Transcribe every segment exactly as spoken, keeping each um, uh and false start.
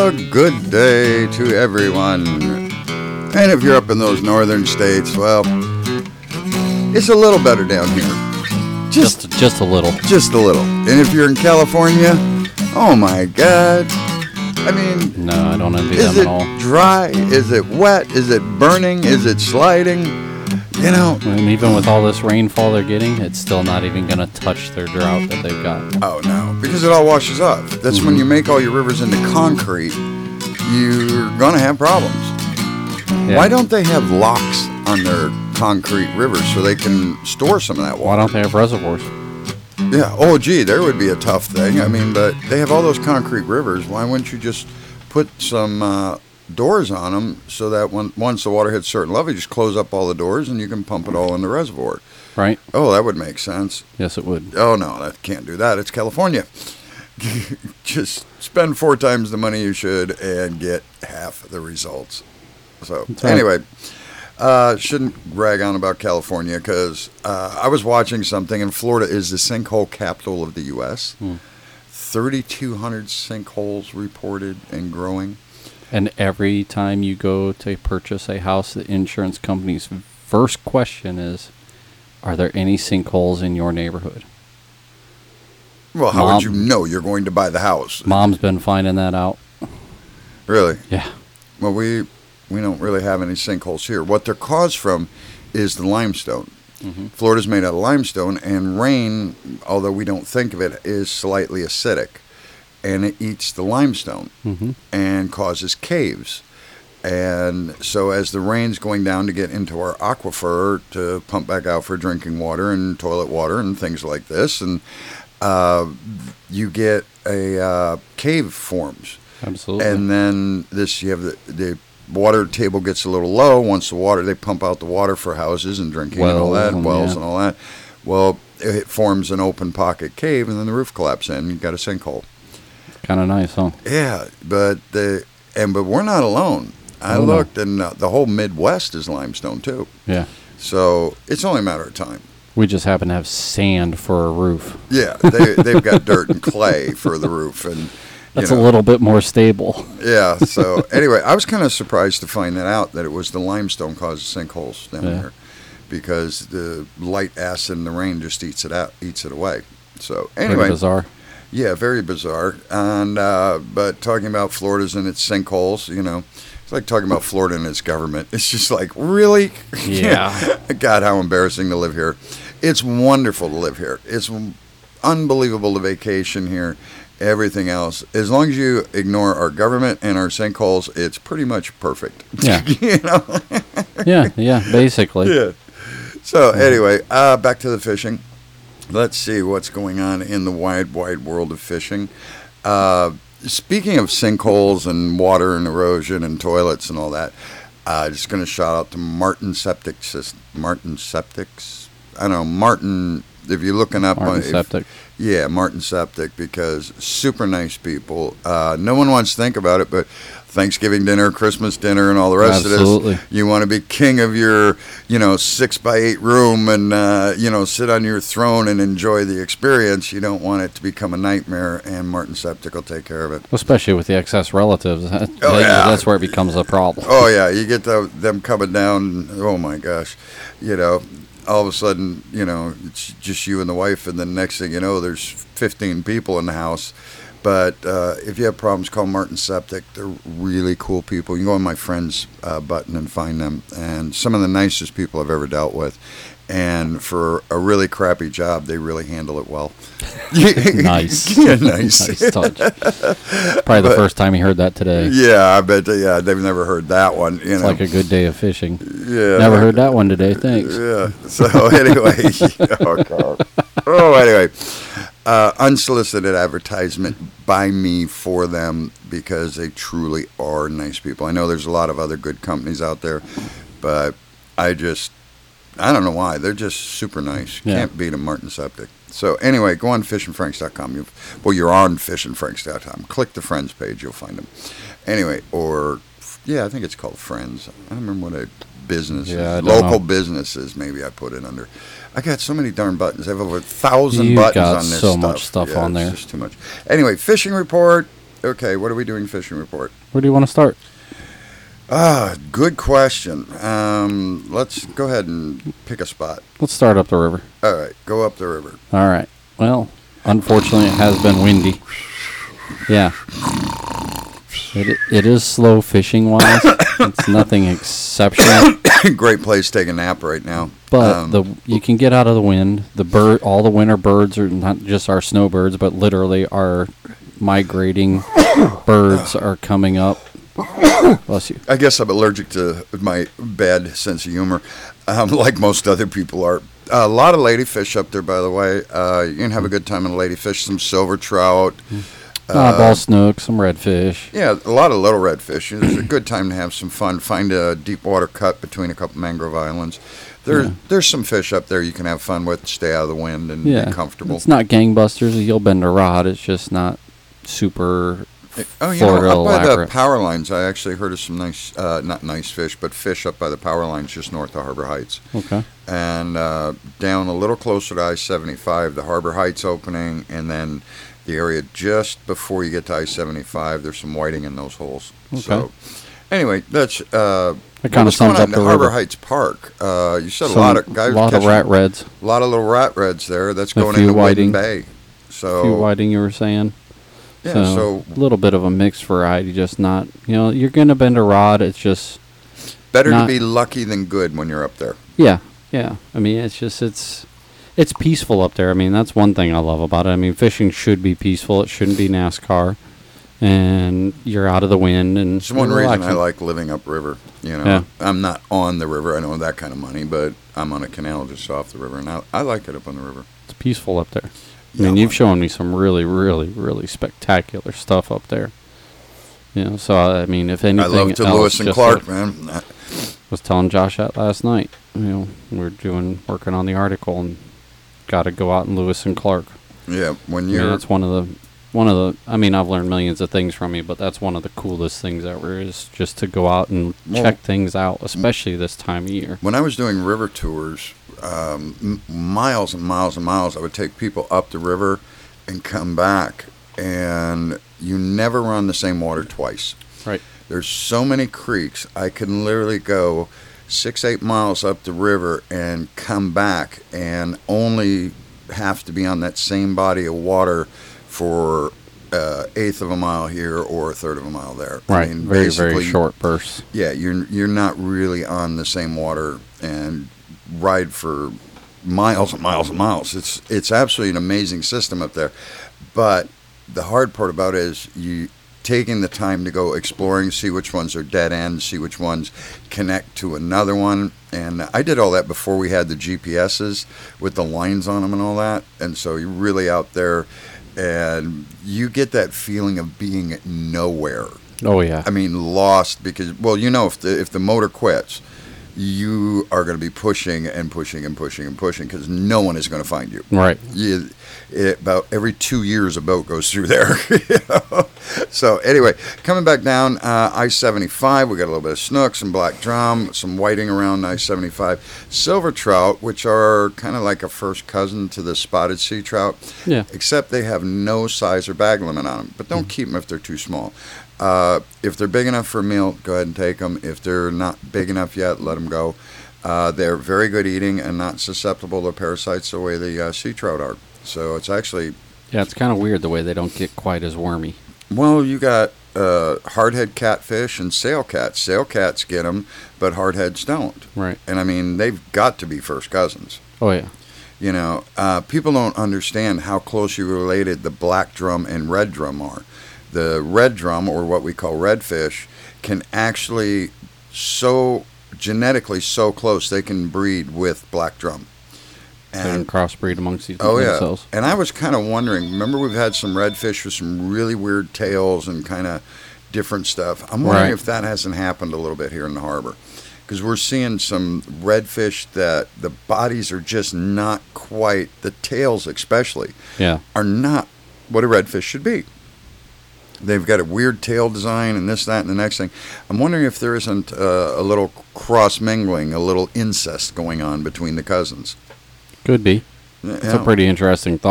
A good day to everyone. And if you're up in those northern states, well, it's a little better down here. Just, just, just a little. Just a little. And if you're in California, oh my God. I mean, no, I don't envy is them it at all. dry? Is it wet? Is it burning? Is it sliding? You know. And even with all this rainfall they're getting, it's still not even going to touch their drought that they've got. Oh, no, because it all washes off. That's mm-hmm. when you make all your rivers into concrete, you're going to have problems. Yeah. Why don't they have locks on their concrete rivers so they can store some of that water? Why don't they have reservoirs? Yeah. Oh, gee, there would be a tough thing. I mean, but they have all those concrete rivers. Why wouldn't you just put some uh, doors on them so that when, once the water hits a certain level, you just close up all the doors and you can pump it all in the reservoir? Right. Oh, that would make sense. Yes, it would. Oh, no, that can't do that. It's California. Just spend four times the money you should and get half the results. So, right. Anyway, uh, shouldn't rag on about California because uh, I was watching something, and Florida is the sinkhole capital of the U S Hmm. thirty-two hundred sinkholes reported and growing. And every time you go to purchase a house, the insurance company's first question is, are there any sinkholes in your neighborhood? Well, how Mom, would you know you're going to buy the house? Mom's been finding that out. Really? Yeah. Well, we we don't really have any sinkholes here. What they're caused from is the limestone. Mm-hmm. Florida's made out of limestone, and rain, although we don't think of it, is slightly acidic. And it eats the limestone mm-hmm. and causes caves. And so as the rain's going down to get into our aquifer to pump back out for drinking water and toilet water and things like this, and uh, you get a uh, cave forms. Absolutely. And then this, you have the, the water table gets a little low. Once the water, they pump out the water for houses and drinking wells, and all that, and wells yeah. and all that. Well, it forms an open pocket cave, and then the roof collapses in. You've got a sinkhole. Kind of nice, huh? Yeah, but the and but we're not alone. I oh, looked, no. and uh, the whole Midwest is limestone too. Yeah. So it's only a matter of time. We just happen to have sand for a roof. Yeah, they they've got dirt and clay for the roof, and that's you know, a little bit more stable. Yeah. So anyway, I was kind of surprised to find that out that it was the limestone causes sinkholes down yeah. here, because the light acid in the rain just eats it out, eats it away. So anyway, very bizarre. Yeah, very bizarre. And uh, but talking about Florida's and its sinkholes, you know, it's like talking about Florida and its government. It's just like, really? Yeah. God, how embarrassing to live here. It's wonderful to live here. It's unbelievable to vacation here. Everything else, as long as you ignore our government and our sinkholes, it's pretty much perfect. Yeah. You know? yeah, yeah, basically. Yeah. So anyway, uh, back to the fishing. Let's see what's going on in the wide, wide world of fishing. Uh, speaking of sinkholes and water and erosion and toilets and all that, uh, just going to shout out to Martin Septic System. Martin Septics? I don't know, Martin, if you're looking up Martin on Septic. If, yeah, Martin Septic, because super nice people. Uh, no one wants to think about it, but Thanksgiving dinner, Christmas dinner, and all the rest Absolutely. of this. You want to be king of your, you know, six by eight room and, uh, you know, sit on your throne and enjoy the experience. You don't want it to become a nightmare, and Martin Septic will take care of it. Especially with the excess relatives. Oh, yeah. That's where it becomes a problem. Oh, yeah. You get the, them coming down, oh, my gosh, you know. All of a sudden, you know, it's just you and the wife, and then next thing you know, there's fifteen people in the house. But uh, if you have problems, call Martin Septic. They're really cool people. You can go on my friends uh, button and find them. And some of the nicest people I've ever dealt with. And for a really crappy job, they really handle it well. Nice. Yeah, nice. Nice touch. Probably the but, first time you heard that today. Yeah, I bet. Yeah, they've never heard that one. You it's know. like a good day of fishing. Yeah. Never heard that one today. Thanks. Yeah. So anyway, oh God. Oh, anyway, uh, unsolicited advertisement by me for them, because they truly are nice people. I know there's a lot of other good companies out there, but I just. I don't know why. They're just super nice. Yeah. Can't beat them, Martin Septic. So anyway, go on fish and franks dot com. You've, well, you're on fish and franks dot com. Click the Friends page. You'll find them. Anyway, or, yeah, I think it's called Friends. I don't remember what a business yeah, is. Local know. businesses, maybe I put it under. I got so many darn buttons. I have over a thousand You've buttons got on this so stuff. much stuff yeah, on there. It's just too much. Anyway, fishing report. Okay, what are we doing fishing report? Where do you want to start? Ah, good question. Um, let's go ahead and pick a spot. Let's start up the river. All right, go up the river. All right. Well, unfortunately, it has been windy. Yeah. It, it is slow fishing-wise. It's nothing exceptional. Great place to take a nap right now. But Um, the you can get out of the wind. The bird, all the winter birds are not just our snowbirds, but literally our migrating birds are coming up. Bless you. I guess I'm allergic to my bad sense of humor, um, like most other people are. A lot of ladyfish up there, by the way. Uh, you can have a good time on the ladyfish. Some silver trout. Uh, ball snook, some redfish. Yeah, a lot of little redfish. It's a good time to have some fun. Find a deep water cut between a couple mangrove islands. There's Yeah. there's some fish up there you can have fun with. Stay out of the wind and Yeah, be comfortable. It's not gangbusters. You'll bend a rod. It's just not super. Oh, you Florida know, up by the elaborate. power lines, I actually heard of some nice, uh, not nice fish, but fish up by the power lines just north of Harbor Heights. Okay. And uh, down a little closer to I seventy-five, the Harbor Heights opening, and then the area just before you get to I seventy-five, there's some whiting in those holes. Okay. So, anyway, that's uh, That kinda what's going sums on up in the Harbor river. Heights Park. Uh, you said a Some- lot of guys, lot of catching- rat reds. a lot of little rat reds there. That's A going few into whiting. Wooden Bay. So A few whiting, you were saying. yeah, so, so a little bit of a mixed variety, just not, you know, you're going to bend a rod. It's just, better to not- be lucky than good when you're up there. yeah, yeah. I mean, it's just, it's, it's peaceful up there. I mean, that's one thing I love about it. I mean, fishing should be peaceful. It shouldn't be NASCAR. And you're out of the wind. And It's one you're reason I relaxing. like living upriver. You know, Yeah. I'm not on the river. I don't have that kind of money, but I'm on a canal just off the river, and I, I like it up on the river. It's peaceful up there. I Yeah, mean, you've well- shown me some really, really, really spectacular stuff up there. You know, so I mean, if anything, I love to else, Lewis and just Clark, like- man. was telling Josh that last night. You know, we we're doing working on the article and got to go out in Lewis and Clark. Yeah, when Yeah, you're that's one of the one of the. I mean, I've learned millions of things from you, but that's one of the coolest things ever is just to go out and Well- check things out, especially this time of year. when I was doing river tours, um, m- miles and miles and miles, I would take people up the river and come back, and you never run the same water twice. Right. There's so many creeks. I can literally go six, eight miles up the river and come back and only have to be on that same body of water for uh, eighth of a mile here or a third of a mile there. Right. I mean, very, very basically, short bursts. Yeah, you're you're not really on the same water and ride for miles and miles and miles. It's it's absolutely an amazing system up there. But the hard part about it is you taking the time to go exploring, see which ones are dead ends, see which ones connect to another one. And I did all that before we had the G P S's with the lines on them and all that. And so you're really out there and you get that feeling of being nowhere. Oh yeah. I mean, lost because, well, you know, if the if the motor quits, you are going to be pushing and pushing and pushing and pushing because no one is going to find you. Right. You, it, about every two years, a boat goes through there. You know? So anyway, coming back down uh, I seventy-five, we got a little bit of snook, some black drum, some whiting around I seventy-five, silver trout, which are kind of like a first cousin to the spotted sea trout. Yeah. Except they have no size or bag limit on them. But don't keep them if they're too small. Uh, if they're big enough for a meal, go ahead and take them. If they're not big enough yet, let them go. Uh, they're very good eating and not susceptible to parasites the way the uh, sea trout are. So it's actually, Yeah, it's kind of weird the way they don't get quite as wormy. well, you got uh, hardhead catfish and sail cats. Sail cats get them, but hardheads don't. Right. And I mean, they've got to be first cousins. Oh yeah. You know, uh, people don't understand how closely related the black drum and red drum are. The red drum, or what we call redfish, can actually so genetically so close they can breed with black drum. They can And crossbreed amongst these oh yeah, themselves. and I was kind of wondering. Remember, we've had some redfish with some really weird tails and kind of different stuff. I'm wondering Right. if that hasn't happened a little bit here in the harbor, because we're seeing some redfish that the bodies are just not quite, the tails especially, Yeah. are not what a redfish should be. They've got a weird tail design and this, that, and the next thing. I'm wondering if there isn't uh, a little cross mingling, a little incest going on between the cousins. Could be. You It's know, a pretty interesting thought.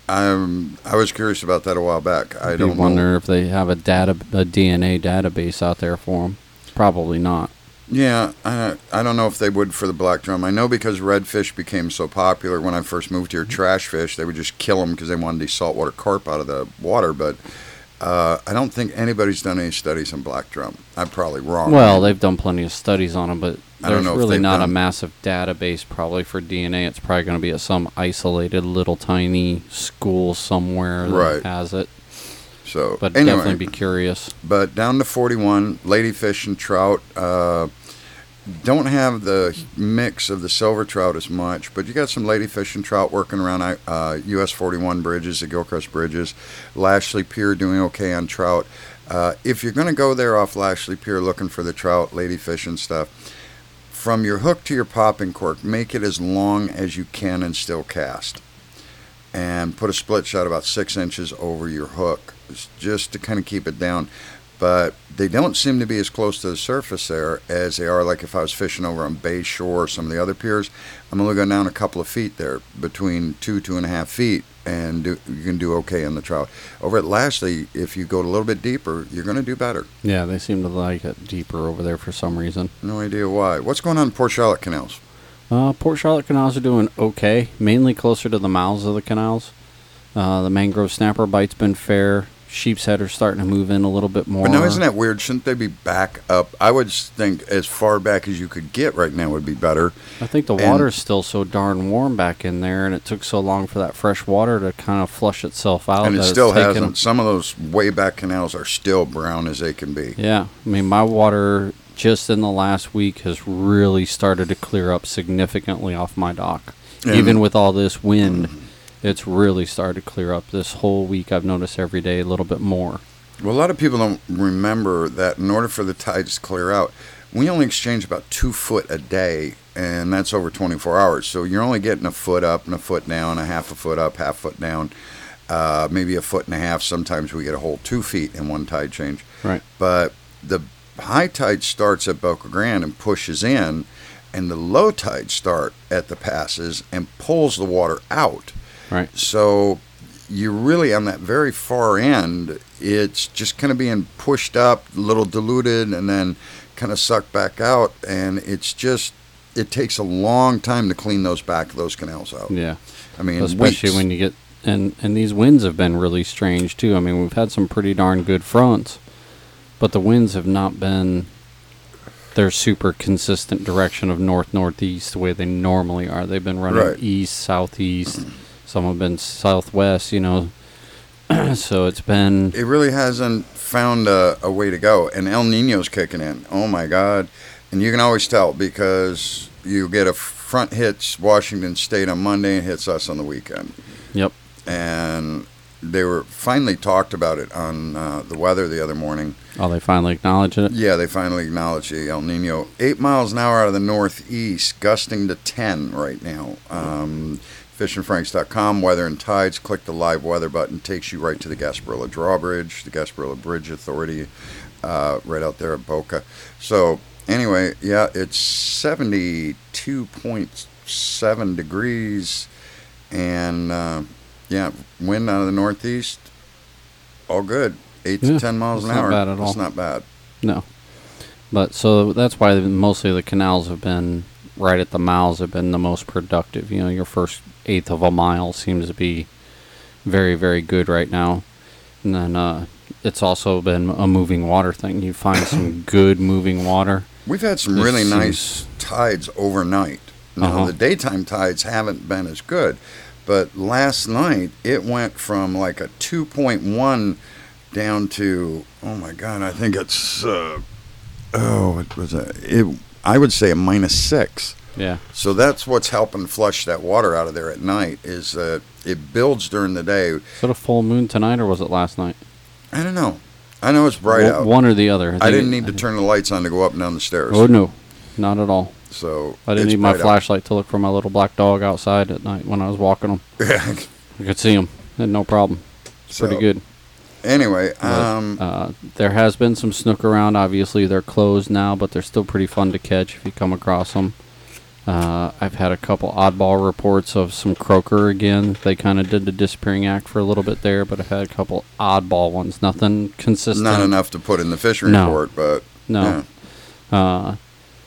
I'm, I was curious about that a while back. I don't wonder know. if they have a data, a D N A database out there for them. Probably not. Yeah, I, I don't know if they would for the black drum. I know because redfish became so popular when I first moved here, trash fish, they would just kill them because they wanted these saltwater carp out of the water. But uh, I don't think anybody's done any studies on black drum. I'm probably wrong. Well, they've done plenty of studies on them, but I don't there's know if really they've not a done- massive database probably for D N A. It's probably going to be at some isolated little tiny school somewhere that Right. has it. So, But anyway, definitely be curious. but down to forty-one, ladyfish and trout. Uh, don't have the mix of the silver trout as much, but you got some ladyfish and trout working around uh, U S forty-one bridges, the Gilchrist bridges. Lashley Pier doing okay on trout. Uh, if you're going to go there off Lashley Pier looking for the trout, ladyfish and stuff, from your hook to your popping cork, make it as long as you can and still cast. And put a split shot about six inches over your hook, just to kind of keep it down. But they don't seem to be as close to the surface there as they are like if I was fishing over on Bay Shore or some of the other piers. I'm only going down a couple of feet there, between two, two and a half feet, and do, you can do okay on the trout. Over at Lashley, if you go a little bit deeper, you're going to do better. Yeah, they seem to like it deeper over there for some reason. No idea why. What's going on in Port Charlotte canals? Uh, Port Charlotte canals are doing okay, mainly closer to the mouths of the canals. Uh, the mangrove snapper bite's been fair. Sheep's head are starting to move in a little bit more. But now, isn't that weird? Shouldn't they be back up? I would think as far back as you could get right now would be better. I think the And- water's still so darn warm back in there, and it took so long for that fresh water to kind of flush itself out. And it that it's still taken- hasn't. Some of those way back canals are still brown as they can be. Yeah, I mean, my water just in the last week has really started to clear up significantly off my dock. And- Even with all this wind, it's really started to clear up. This whole week, I've noticed every day a little bit more. Well, a lot of people don't remember that in order for the tides to clear out, we only exchange about two foot a day, and that's over twenty-four hours. So you're only getting a foot up and a foot down, a half a foot up, half foot down, uh, maybe a foot and a half. Sometimes we get a whole two feet in one tide change. Right. But the high tide starts at Boca Grande and pushes in, and the low tide start at the passes and pulls the water out. Right. So you're really on that very far end. It's just kind of being pushed up, a little diluted, and then kind of sucked back out. And it's just, it takes a long time to clean those back, those canals out. Yeah. I mean, Especially weeks. when you get, and, and these winds have been really strange too. I mean, we've had some pretty darn good fronts, but the winds have not been their super consistent direction of north-northeast the way they normally are. They've been running Right. east, southeast. Some have been southwest, you know. So it's been, It really hasn't found a, a way to go. And El Nino's kicking in. Oh, my God. And you can always tell because you get a front hits Washington State on Monday and hits us on the weekend. yep. And they were finally talked about it on uh, the weather the other morning. Oh, they finally acknowledge it. Yeah, they finally acknowledged the El Nino. Eight miles an hour out of the northeast, gusting to ten right now. Um, fish and franks dot com, weather and tides. Click the live weather button. Takes you right to the Gasparilla Drawbridge, the Gasparilla Bridge Authority, uh, right out there at Boca. So anyway, yeah, it's seventy-two point seven degrees. And, uh, yeah, wind out of the northeast, all good. Eight Yeah, to ten miles an that's not hour. bad at all. That's not bad. No. But so that's why mostly the canals have been right at the mouths have been the most productive. You know, your first eighth of a mile seems to be very, very good right now. And then uh, it's also been a moving water thing. You find some good moving water. We've had some It really seems- nice tides overnight. Now, Uh-huh. the daytime tides haven't been as good, but last night it went from like a two point one down to, oh my God, I think it's, uh, oh, it was a, it, I would say a minus six. Yeah. So that's what's helping flush that water out of there at night is that it builds during the day. Is it a full moon tonight or was it last night? I don't know. I know it's bright One- out. One or the other. I think didn't it- need to turn the lights on to go up and down the stairs. Oh, no. Not at all. So I didn't it's need my bright out. flashlight to look for my little black dog outside at night when I was walking them. Yeah. I could see him. Had no problem. It's So, pretty good. Anyway, But, um, uh, there has been some snook around. Obviously, they're closed now, but they're still pretty fun to catch if you come across them. Uh, I've had a couple oddball reports of some croaker again. They kind of did the disappearing act for a little bit there, but I've had a couple oddball ones. Nothing consistent. Not enough to put in the fishing No. report, but No. yeah. Uh,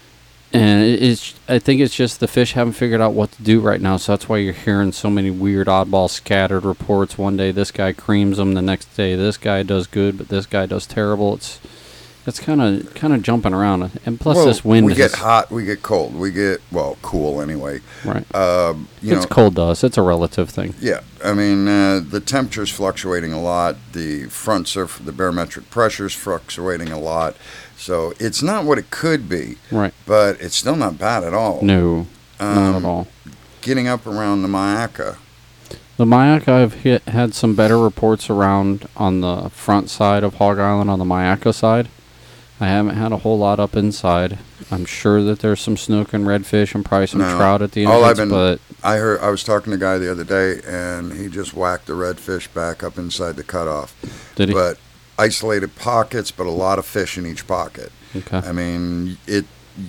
and it- it's, I think it's just the fish haven't figured out what to do right now, so that's why you're hearing so many weird oddball scattered reports. One day this guy creams them, the next day this guy does good, but this guy does terrible. It's it's kind of kind of jumping around, and plus Well, this wind. we get has- hot, we get cold, we get well cool anyway. right. Um, you It's know, cold to us. It's a relative thing. yeah. I mean, uh, the temperature's fluctuating a lot. The front surf, the barometric pressure's fluctuating a lot. So it's not what it could be, Right. but it's still not bad at all. No, not Um, at all. Getting up around the Mayaca. The Mayaca, I've hit, had some better reports around on the front side of Hog Island on the Mayaca side. I haven't had a whole lot up inside. I'm sure that there's some snook and redfish and probably some No. trout at the All I've entrance, been- but I heard. I was talking to a guy the other day, and he just whacked the redfish back up inside the cutoff. did he? But isolated pockets, but a lot of fish in each pocket. Okay. I mean, it.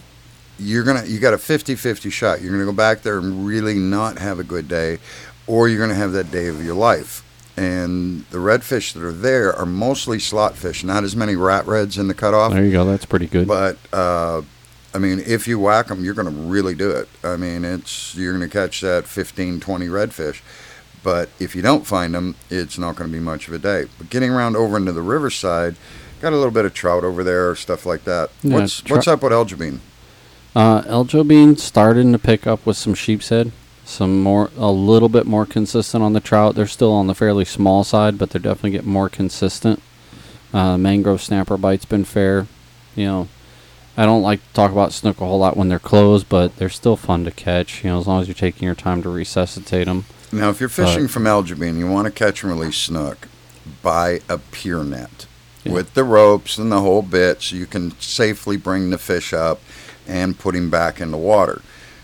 You're gonna. You got a fifty-fifty shot. You're gonna go back there and really not have a good day, or you're gonna have that day of your life. And the redfish that are there are mostly slot fish. Not as many rat reds in the cutoff. There you go. That's pretty good. But uh, I mean, if you whack them, you're going to really do it. I mean, it's you're going to catch that fifteen, twenty redfish. But if you don't find them, it's not going to be much of a day. But getting around over into the riverside, got a little bit of trout over there, stuff like that. Yeah, what's tro- what's up with Elgibine? Uh, Eljo Bean starting to pick up with some sheep's head. Some more, a little bit more consistent on the trout. They're still on the fairly small side, but they're definitely getting more consistent. Uh, mangrove snapper bite's been fair. You know, I don't like to talk about snook a whole lot when they're closed, but they're still fun to catch. You know, as long as you're taking your time to resuscitate them. Now, if you're fishing But- from Elgibine, you want to catch and release snook, buy a pier net Yeah. with the ropes and the whole bit, so you can safely bring the fish up and put him back in the water.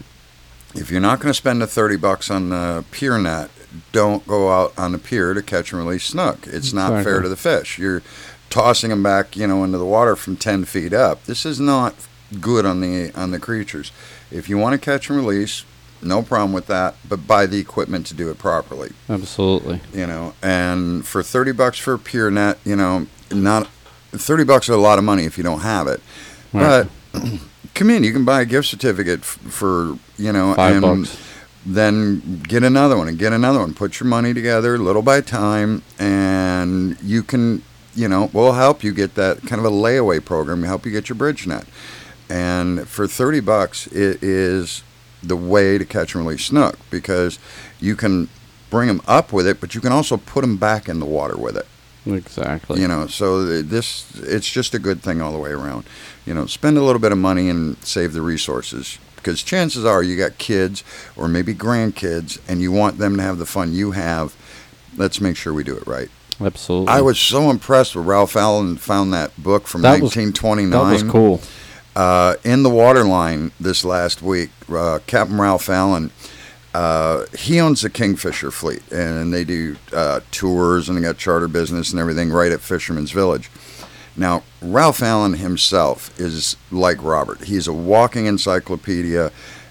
If you're not going to spend the thirty bucks on the pier net, don't go out on the pier to catch and release snook. It's not Exactly. fair to the fish. You're tossing them back, you know, into the water from ten feet up. This is not good on the on the creatures. If you want to catch and release, no problem with that, but buy the equipment to do it properly. Absolutely. You know, and for thirty bucks for a pier net, you know, not thirty bucks is a lot of money if you don't have it. Right. But come in, you can buy a gift certificate f- for, you know, Five and bucks. then get another one and get another one. Put your money together little by time, and you can, you know, we'll help you get that kind of a layaway program, help you get your bridge net. And for thirty bucks, it is the way to catch and release snook, because you can bring them up with it, but you can also put them back in the water with it. Exactly. You know, so th- this it's just a good thing all the way around. You know, spend a little bit of money and save the resources, because chances are you got kids or maybe grandkids and you want them to have the fun you have. Let's make sure we do it right. Absolutely. I was so impressed with Ralph Allen found that book from That was- nineteen twenty-nine. That was cool. Uh, in the waterline this last week, uh, Captain Ralph Allen, uh, he owns the Kingfisher fleet, and they do uh, tours, and they got charter business and everything right at Fisherman's Village. Now, Ralph Allen himself is like Robert. He's a walking encyclopedia,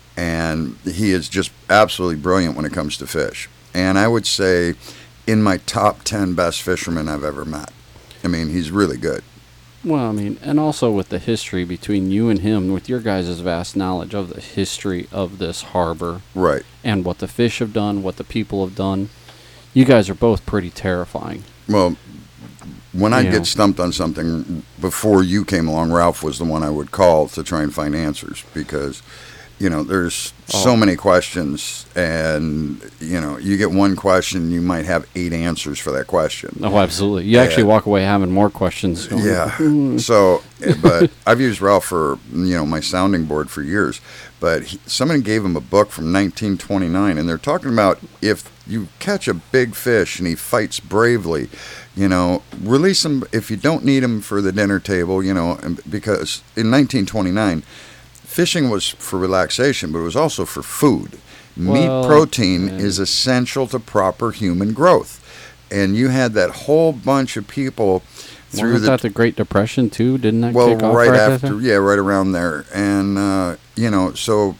and he is just absolutely brilliant when it comes to fish. And I would say in my top ten best fishermen I've ever met. I mean, he's really good. Well, I mean, and also with the history between you and him, with your guys' vast knowledge of the history of this harbor Right. and what the fish have done, what the people have done, you guys are both pretty terrifying. Well, when I'd Yeah. get stumped on something before you came along, Ralph was the one I would call to try and find answers, because, you know, there's so Oh. many questions, and, you know, you get one question, you might have eight answers for that question. Oh, absolutely. You actually Yeah. walk away having more questions. going, Yeah. "Hmm." So, eh, but I've used Ralph for, you know, my sounding board for years. But he, somebody gave him a book from nineteen twenty-nine, and they're talking about if you catch a big fish and he fights bravely, you know, release him if you don't need him for the dinner table, you know, and because in nineteen twenty-nine, fishing was for relaxation, but it was also for food. Well, Meat protein yeah. is essential to proper human growth. And you had that whole bunch of people through Wasn't the that the Great Depression, too? Didn't that well, kick off right right after, there? yeah, right around there, and uh, you know, so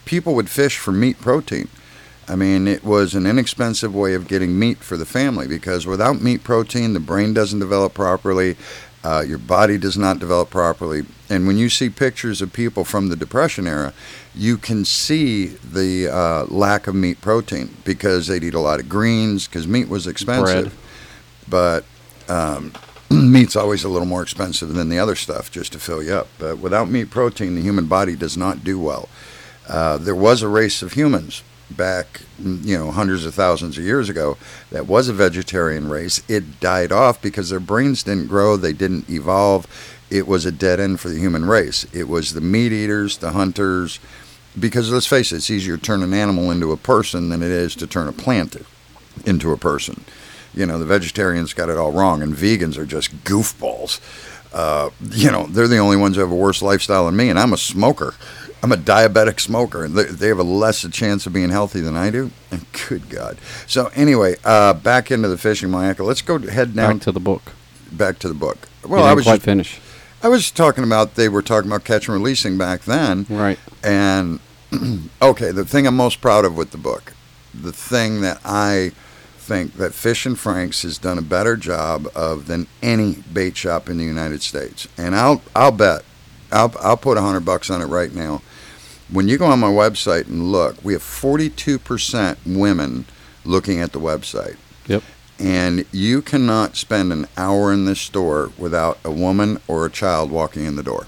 people would fish for meat protein. I mean, it was an inexpensive way of getting meat for the family, because without meat protein, the brain doesn't develop properly, uh, your body does not develop properly. And when you see pictures of people from the Depression era, you can see the uh, lack of meat protein, because they'd eat a lot of greens, because meat was expensive. Bread. But um, meat's always a little more expensive than the other stuff just to fill you up. But without meat protein, the human body does not do well. Uh, there was a race of humans back, you know, hundreds of thousands of years ago that was a vegetarian race. It died off because their brains didn't grow, they didn't evolve. It was a dead end for the human race. It was the meat eaters, the hunters, because let's face it, it's easier to turn an animal into a person than it is to turn a plant into a person. You know, the vegetarians got it all wrong, and vegans are just goofballs. Uh, you know, they're the only ones who have a worse lifestyle than me, and I'm a smoker. I'm a diabetic smoker, and they, they have a less a chance of being healthy than I do. And good God. So anyway, uh, back into the fishing, Michael. Let's go head down. Back to the book. Back to the book. Well, you didn't I was quite just, finish. I was talking about, they were talking about catch and releasing back then. Right. And, okay, the thing I'm most proud of with the book, the thing that I think that Fishin' Frank's has done a better job of than any bait shop in the United States. And I'll I'll bet, I'll, I'll put a hundred bucks on it right now. When you go on my website and look, we have forty-two percent women looking at the website. Yep. And you cannot spend an hour in this store without a woman or a child walking in the door.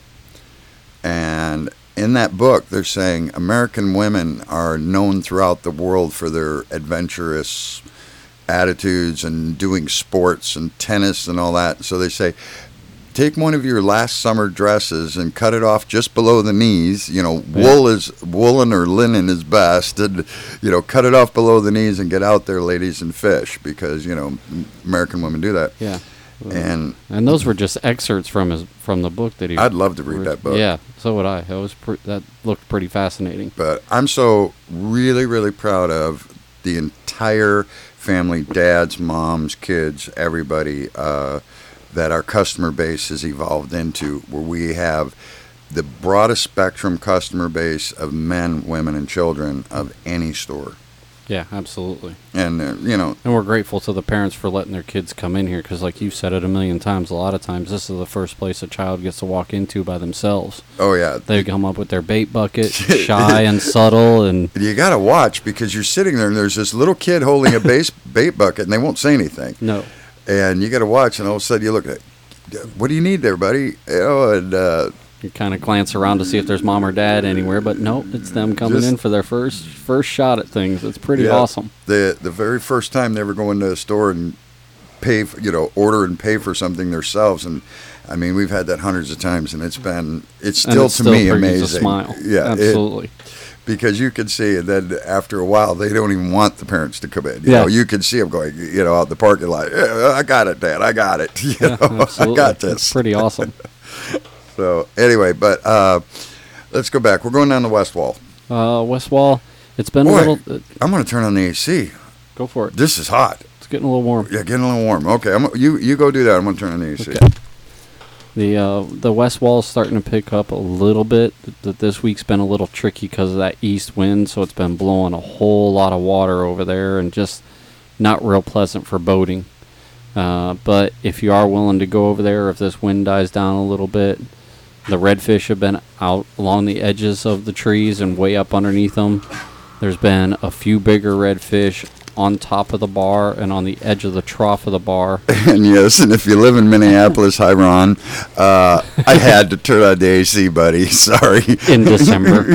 And in that book, they're saying American women are known throughout the world for their adventurous attitudes and doing sports and tennis and all that. So they say, take one of your last summer dresses and cut it off just below the knees. You know, yeah. wool is woolen or linen is best, and you know, cut it off below the knees and get out there, ladies, and fish, because you know, American women do that. Yeah, and and those were just excerpts from his from the book that he. I'd love to read re- that book. Yeah, so would I. That was pre- that looked pretty fascinating. But I'm so really, really proud of the entire family, dads, moms, kids, everybody. Uh, that our customer base has evolved into, where we have the broadest spectrum customer base of men, women, and children of any store. Yeah, absolutely. And, uh, you know... And we're grateful to the parents for letting their kids come in here, because like you've said it a million times, a lot of times this is the first place a child gets to walk into by themselves. Oh, yeah. They come up with their bait bucket, shy and subtle, and... You got to watch, because you're sitting there and there's this little kid holding a base bait bucket, and they won't say anything. No. And you got to watch, and all of a sudden you look at it. What do you need there, buddy? You know, and uh, you kind of glance around to see if there's mom or dad anywhere, but nope, it's them coming just, in for their first first shot at things. It's pretty yeah, awesome. The the very first time they ever go into a store and pay, for, you know, order and pay for something themselves, and I mean, we've had that hundreds of times, and it's been it's still it to still me brings amazing. A smile. Yeah, absolutely. It, Because you can see, and then after a while, they don't even want the parents to come in. You yeah. know, you can see them going, you know, out in the parking lot. Yeah, I got it, Dad. I got it. You yeah, know, I got this. It's pretty awesome. So anyway, but uh, let's go back. We're going down the west wall. Uh, west wall. It's been Boy, a little. Uh, I'm going to turn on the A C. Go for it. This is hot. It's getting a little warm. Yeah, getting a little warm. Okay, I'm, you you go do that. I'm going to turn on the A C. Okay. The uh, the west wall is starting to pick up a little bit. Th- this week's been a little tricky because of that east wind, so it's been blowing a whole lot of water over there and just not real pleasant for boating. Uh, but if you are willing to go over there, if this wind dies down a little bit, the redfish have been out along the edges of the trees and way up underneath them. There's been a few bigger redfish on top of the bar and on the edge of the trough of the bar. And yes, and if you live in Minneapolis, hi Ron, uh, I had to turn on the A C, buddy. Sorry. In December.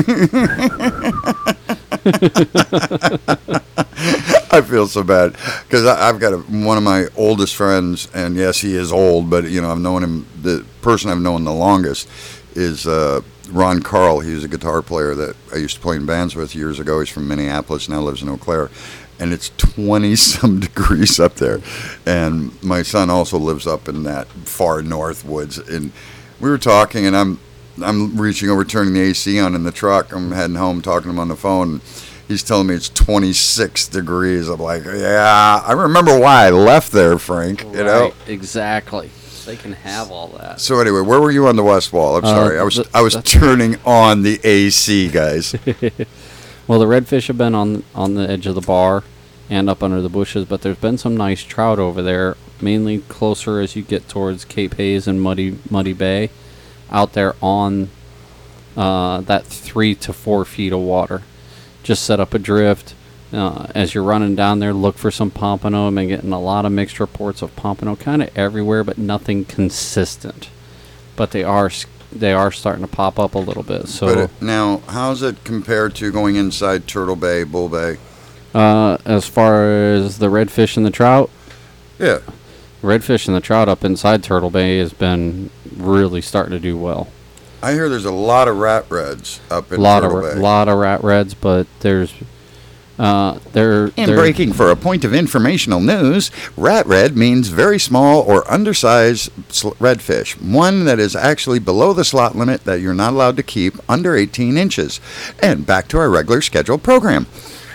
I feel so bad because I've got a, one of my oldest friends, and yes, he is old, but you know, I've known him. The person I've known the longest is uh, Ron Carl. He was a guitar player that I used to play in bands with years ago. He's from Minneapolis, now lives in Eau Claire. And it's twenty some degrees up there. And my son also lives up in that far north woods. And we were talking, and I'm I'm reaching over, turning the A C on in the truck. I'm heading home, talking to him on the phone. He's telling me it's twenty-six degrees. I'm like, yeah, I remember why I left there, Frank. You right, know? Exactly. They can have all that. So anyway, where were you on the west wall? I'm uh, sorry. I was the, I was turning on the A C, guys. Well, the redfish have been on on the edge of the bar and up under the bushes, but there's been some nice trout over there, mainly closer as you get towards Cape Hayes and Muddy Muddy Bay, out there on uh, that three to four feet of water. Just set up a drift. Uh, as you're running down there, look for some pompano. I've been getting a lot of mixed reports of pompano kind of everywhere, but nothing consistent. But they are they are starting to pop up a little bit. So But it, now, how's it compared to going inside Turtle Bay, Bull Bay? uh, as far as the redfish and the trout, Yeah. redfish and the trout up inside Turtle Bay has been really starting to do well. I hear there's a lot of rat reds up in lot Turtle of Bay. lot of rat reds, but there's uh, they're And they're- breaking for a point of informational news, rat red means very small or undersized sl- redfish, one that is actually below the slot limit that you're not allowed to keep under eighteen inches. And back to our regular scheduled program.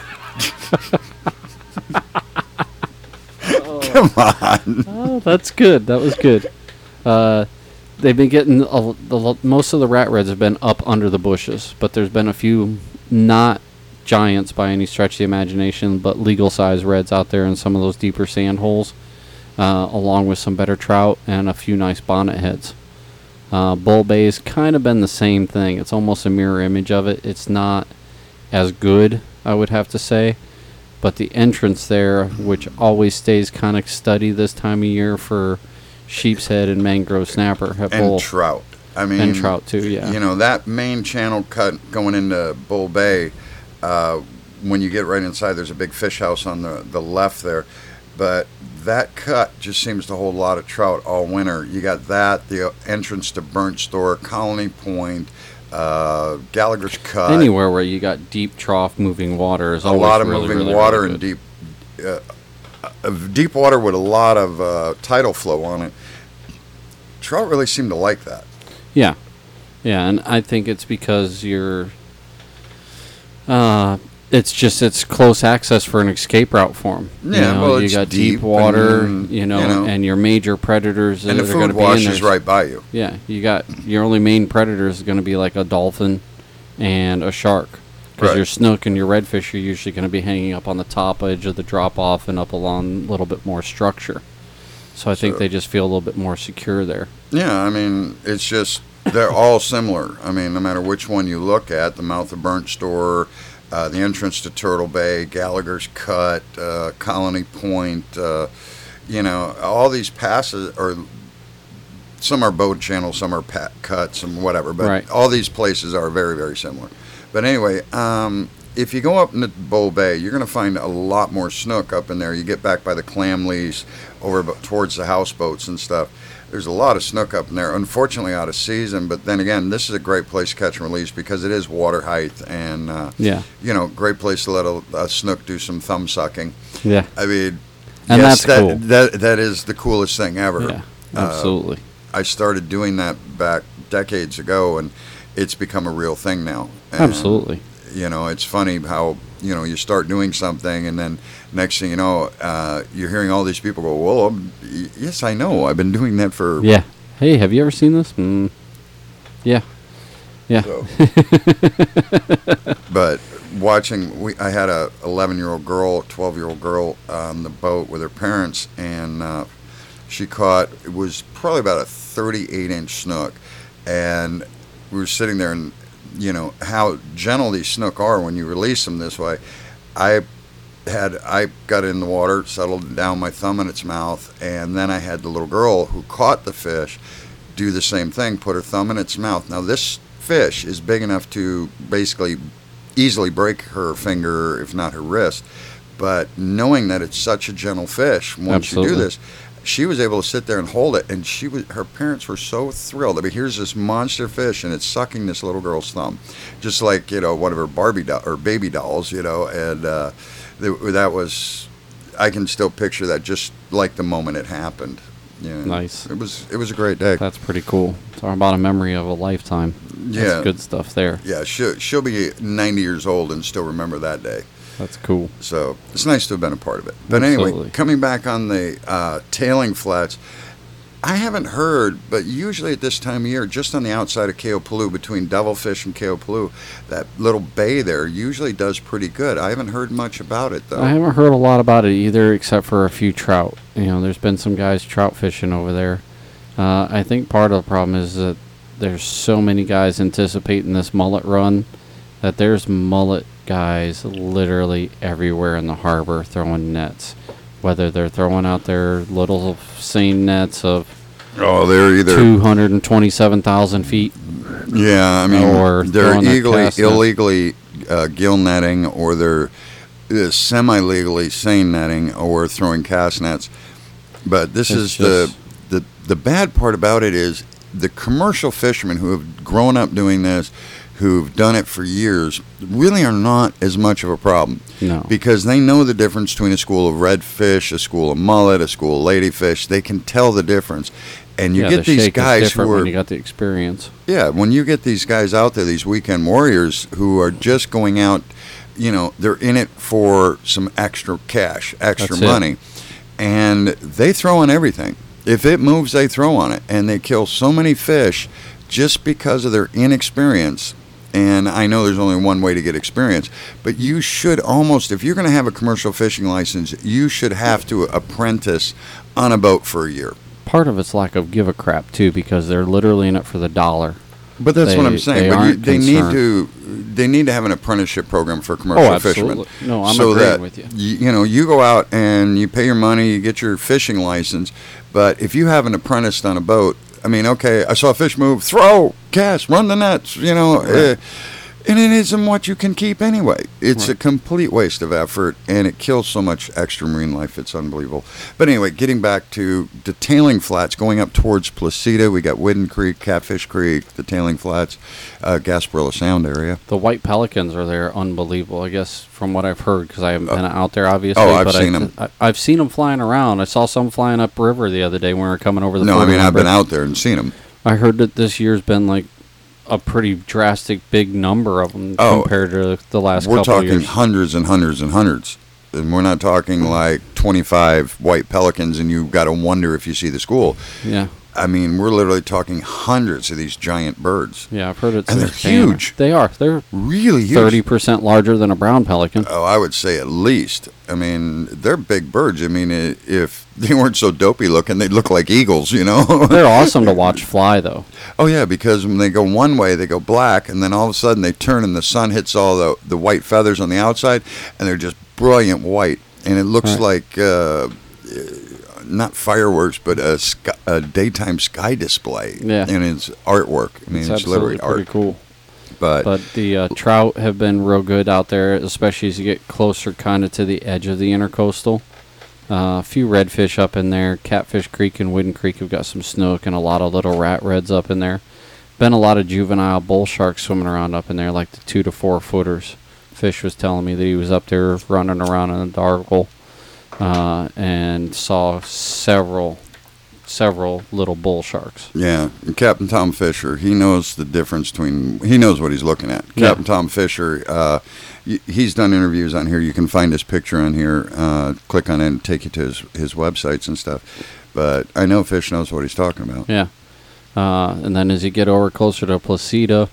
Come on. Oh, that's good. That was good. Uh, they've been getting a, the most of the rat reds have been up under the bushes, but there's been a few not giants by any stretch of the imagination, but legal size reds out there in some of those deeper sand holes, uh, along with some better trout and a few nice bonnet heads. Uh, Bull Bay's kind of been the same thing. It's almost a mirror image of it. It's not as good, I would have to say. But the entrance there, which always stays kind of steady this time of year for sheep's head and mangrove snapper, have And bull trout. I mean, and trout too. Yeah, You know, that main channel cut going into Bull Bay, uh, when you get right inside, there's a big fish house on the, the left there. But that cut just seems to hold a lot of trout all winter. You got that, the entrance to Burnt Store, Colony Point, uh, Gallagher's Cut. anywhere where you got deep trough moving water is a always lot of really, moving really, water really and good. deep, uh, uh, deep water with a lot of uh, tidal flow on it. Trout really seem to like that. Yeah, yeah, and I think it's because you're. Uh, it's just it's close access for an escape route for them. Yeah, you know, well, you it's got deep, deep water, and, you, know, you know, and your major predators And that the are going food to be in wash there. is right by you. Yeah, you got your only main predators is going to be like a dolphin and a shark. Because Right. your snook and your redfish are usually going to be hanging up on the top edge of the drop off and up along a little bit more structure. So I think So- they just feel a little bit more secure there. Yeah, I mean, it's just, they're all similar. I mean, no matter which one you look at, the mouth of Burnt Store, uh, the entrance to Turtle Bay, Gallagher's Cut, uh, Colony Point, uh, you know, all these passes, or some are boat channels, some are pat cuts, some whatever, but Right. all these places are very, very similar. But anyway, um, if you go up into Bull Bay, you're going to find a lot more snook up in there. You get back by the Clamleys, over b- towards the houseboats and stuff. There's a lot of snook up in there. Unfortunately, out of season. But then again, this is a great place to catch and release because it is water height, and uh, Yeah, you know, great place to let a, a snook do some thumb sucking. yeah, I mean, And yes, that's that, cool. That that is the coolest thing ever. yeah, Uh, absolutely. I started doing that back decades ago, and it's become a real thing now. And, Absolutely. You know, it's funny how, you know, you start doing something, and then next thing you know, uh, you're hearing all these people go, well, um, y- yes, I know. I've been doing that for... Yeah. Hey, have you ever seen this? Mm. Yeah. Yeah. So. But watching, we, I had a eleven-year-old girl, twelve-year-old girl on the boat with her parents, and uh, she caught, it was probably about a thirty-eight inch snook, and we were sitting there, and you know how gentle these snook are when you release them this way. I had I got in the water, settled down my thumb in its mouth, and then I had the little girl who caught the fish do the same thing, put her thumb in its mouth. Now this fish is big enough to basically easily break her finger, if not her wrist. But knowing that it's such a gentle fish, once Absolutely. you do this, she was able to sit there and hold it, and she was. Her parents were so thrilled. I mean, here's this monster fish, and it's sucking this little girl's thumb, just like you know one of her Barbie doll or baby dolls, you know. And uh, th- that was, I can still picture that, just like the moment it happened. Yeah, Nice. It was it was a great day. That's pretty cool. Talking about a memory of a lifetime. Yeah. That's good stuff there. Yeah, she'll she'll be ninety years old and still remember that day. That's cool. So it's nice to have been a part of it. But anyway, Absolutely. coming back on the uh, tailing flats, I haven't heard, but usually at this time of year, just on the outside of Keopolu, between Devilfish and Keopolu, that little bay there usually does pretty good. I haven't heard much about it, though. I haven't heard a lot about it either, except for a few trout. You know, there's been some guys trout fishing over there. Uh, I think part of the problem is that there's so many guys anticipating this mullet run that there's mullet guys literally everywhere in the harbor throwing nets. Whether they're throwing out their little seine nets of Oh, they're either two hundred twenty-seven thousand feet. Yeah, I mean, or they're illegally, cast net. illegally uh, gill netting, or they're uh, semi-legally seine netting, or throwing cast nets. But this It's is the, just- the the bad part about it is the commercial fishermen who have grown up doing this, who've done it for years, really are not as much of a problem. No. Because they know the difference between a school of redfish, a school of mullet, a school of ladyfish. They can tell the difference. And you yeah, get the these shake is guys different who are when you got the experience. yeah, when you get these guys out there, these weekend warriors who are just going out, you know, they're in it for some extra cash, extra That's it. money, and they throw on everything. If it moves, they throw on it, and they kill so many fish just because of their inexperience. And I know there's only one way to get experience, but you should almost, if you're going to have a commercial fishing license, you should have to apprentice on a boat for a year. Part of it's lack of give a crap too, because they're literally in it for the dollar. But that's They- what I'm saying. they But you, aren't they need concerned. to they need to have an apprenticeship program for commercial Oh, absolutely. fishermen. No, I'm so agreeing that, with you. You, you know, you go out and you pay your money, you get your fishing license. But if you haven't apprenticed on a boat, I mean, okay, I saw a fish move, throw, cast, run the nets, you know, Right. uh, and it isn't what you can keep anyway. It's a Right. complete waste of effort, and it kills so much extra marine life. It's unbelievable. But anyway, getting back to the Tailing Flats, going up towards Placida, we got Whidden Creek, Catfish Creek, the Tailing Flats, uh, Gasparilla Sound area. The white pelicans are there, unbelievable. I guess from what I've heard, because I haven't been out there obviously. Oh, I've but seen I, 'em. I, I've seen them flying around. I saw some flying upriver the other day when we were coming over the. No, I Fort mean, I've been Elizabeth. out there and seen them. I heard that this year's been like a pretty drastic, big number of them Oh, compared to the last We're couple of talking years. hundreds and hundreds and hundreds. And we're not talking like twenty-five white pelicans and you've got to wonder if you see the school. Yeah, I mean, we're literally talking hundreds of these giant birds. yeah, I've heard it's And a they're spammer. huge. They are. They're Really huge. thirty percent larger than a brown pelican. Oh, I would say at least. I mean, they're big birds. I mean, i- if they weren't so dopey looking, they'd look like eagles, you know? They're awesome to watch fly, though. Oh, yeah, because when they go one way, they go black, and then all of a sudden they turn and the sun hits all the, the white feathers on the outside, and they're just brilliant white. And it looks Right. like, uh, not fireworks, but a, sky, a daytime sky display. Yeah. And it's artwork. I mean, It's it's, literally absolutely pretty art. cool. But, But the uh, trout have been real good out there, especially as you get closer kind of to the edge of the intercoastal. Uh, a few redfish up in there. Catfish Creek and Whidden Creek have got some snook and a lot of little rat reds up in there. Been a lot of juvenile bull sharks swimming around up in there, like the two to four footers. Fish was telling me that he was up there running around in the dargle uh, and saw several, several little bull sharks. yeah, and Captain Tom Fisher, he knows the difference between, he knows what he's looking at. Yeah. Captain Tom Fisher, uh, y- he's done interviews on here. You can find his picture on here. Uh, click on it and take you to his, his websites and stuff. But I know Fish knows what he's talking about. Yeah. Uh, and then as you get over closer to Placida,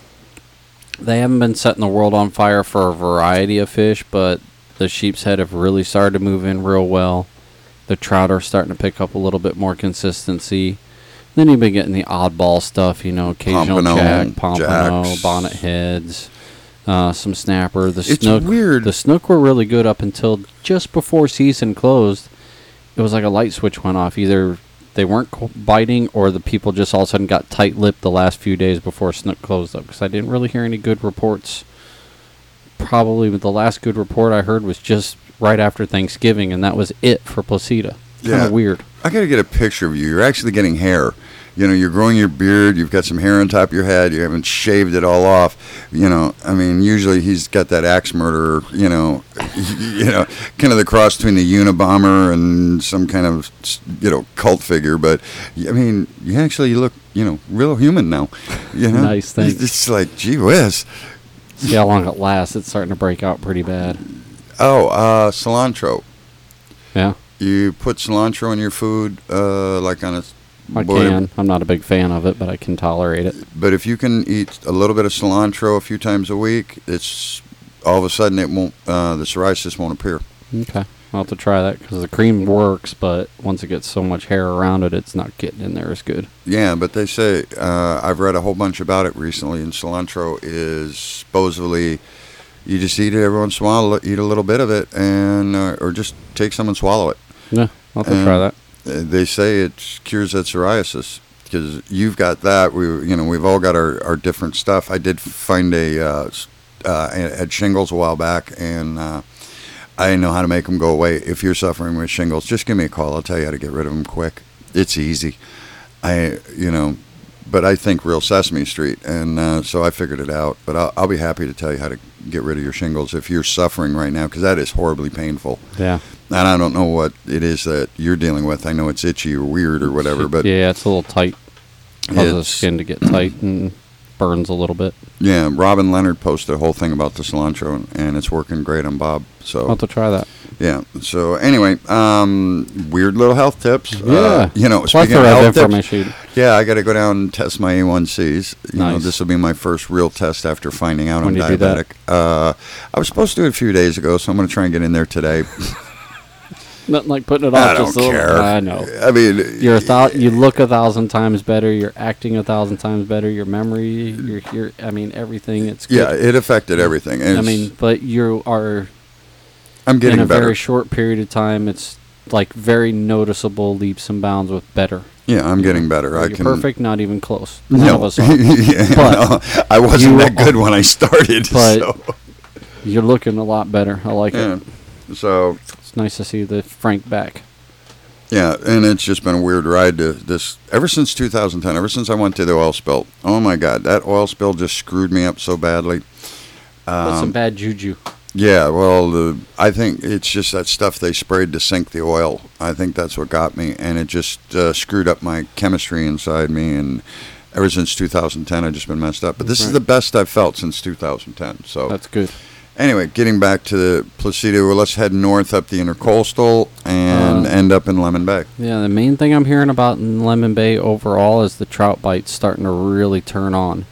they haven't been setting the world on fire for a variety of fish, but the sheep's head have really started to move in real well. The trout are starting to pick up a little bit more consistency. Then you've been getting the oddball stuff, you know, occasional Pompano, jack, pompano, jacks. bonnet heads, uh, some snapper. The It's snook, weird. The snook were really good up until just before season closed. It was like a light switch went off. Either they weren't co- biting, or the people just all of a sudden got tight-lipped the last few days before snook closed up. Because I didn't really hear any good reports. Probably the last good report I heard was just right after Thanksgiving, and that was it for Placida. Kind Yeah. of weird. I got to get a picture of you. You're actually getting hair. You know, you're growing your beard. You've got some hair on top of your head. You haven't shaved it all off. You know, I mean, usually he's got that axe murderer, you know, you know, kind of the cross between the Unabomber and some kind of, you know, cult figure. But, I mean, you actually look, you know, real human now. You know? Nice, thanks. It's like, gee whiz. See how long it lasts. It's starting to break out pretty bad. Oh, uh, cilantro. Yeah. You put cilantro in your food, uh, like on a I boy, can. I'm not a big fan of it, but I can tolerate it. But if you can eat a little bit of cilantro a few times a week, it's all of a sudden it won't. Uh, the psoriasis won't appear. Okay. I'll have to try that because the cream works, but once it gets so much hair around it, it's not getting in there as good. Yeah, but they say, uh, I've read a whole bunch about it recently, and cilantro is supposedly, you just eat it every once in a while, eat a little bit of it, and uh, or just take some and swallow it. Yeah, I'll have to And try that. They say it cures that psoriasis, because you've got that. We, you know, we've all got our, our different stuff. I did find a, uh, uh, I had shingles a while back, and uh, I didn't know how to make them go away. If you're suffering with shingles, just give me a call. I'll tell you how to get rid of them quick. It's easy. I, you know, but I think real Sesame Street, and uh, so I figured it out. But I'll, I'll be happy to tell you how to get rid of your shingles if you're suffering right now, because that is horribly painful. Yeah. And I don't know what it is that you're dealing with. I know it's itchy or weird or whatever, but yeah, it's a little tight. Causes the it's, skin to get tight and burns a little bit. yeah, Robin Leonard posted a whole thing about the cilantro, and, and it's working great on Bob. So I'll have to try that. yeah. So anyway, um, weird little health tips. Yeah. Uh, you know, speaking Plethora of of health tips, information. yeah, I got to go down and test my A one C's. You know, Nice. this will be my first real test after finding out When I'm you do that? diabetic. Uh, I was supposed to do it a few days ago, so I'm going to try and get in there today. Nothing like putting it off. I don't just a little- care. I know. I mean, You're a thou- you look a thousand times better. You're acting a thousand times better. Your memory, your, your I mean, everything. It's good. yeah, it affected everything. I It's- mean, but you are I'm getting in a better. very short period of time. It's like very noticeable leaps and bounds with better. Yeah, I'm getting better. I You're can. perfect, not even close. None No, of us are. yeah, But no, I wasn't you that good are- when I started. but so. You're looking a lot better. I like Yeah. it. So It's nice to see the Frank back. yeah, and it's just been a weird ride to this ever since two thousand ten. Ever since I went to the oil spill. Oh my God, that oil spill just screwed me up so badly. That's some Um, bad juju. yeah, well, the, I think it's just that stuff they sprayed to sink the oil. I think that's what got me, and it just uh, screwed up my chemistry inside me. And ever since two thousand ten, I've just been messed up. But this is Right. the best I've felt since two thousand ten. So That's good. anyway, getting back to the Placido, well, let's head north up the intercoastal and Uh, end up in Lemon Bay. Yeah, the main thing I'm hearing about in Lemon Bay overall is the trout bites starting to really turn on.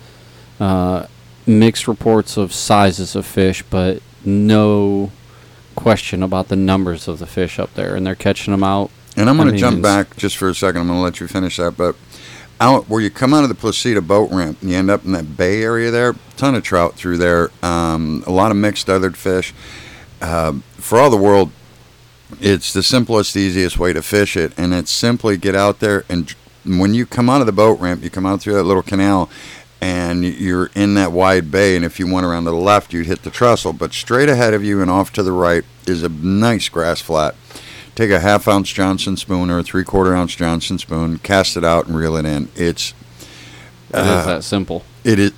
Uh, mixed reports of sizes of fish, but no question about the numbers of the fish up there, and they're catching them out. And I'm going I to mean, jump it's- back just for a second. I'm going to let you finish that. But out where you come out of the Placido boat ramp and you end up in that bay area there, ton of trout through there, um, a lot of mixed othered fish. Um, for all the world, it's the simplest, easiest way to fish it, and it's simply get out there and when you come out of the boat ramp, you come out through that little canal, and you're in that wide bay, and if you went around to the left, you'd hit the trestle, but straight ahead of you and off to the right is a nice grass flat. Take a half ounce Johnson spoon or a three quarter ounce Johnson spoon, cast it out and reel it in. It's It is uh, that simple. it is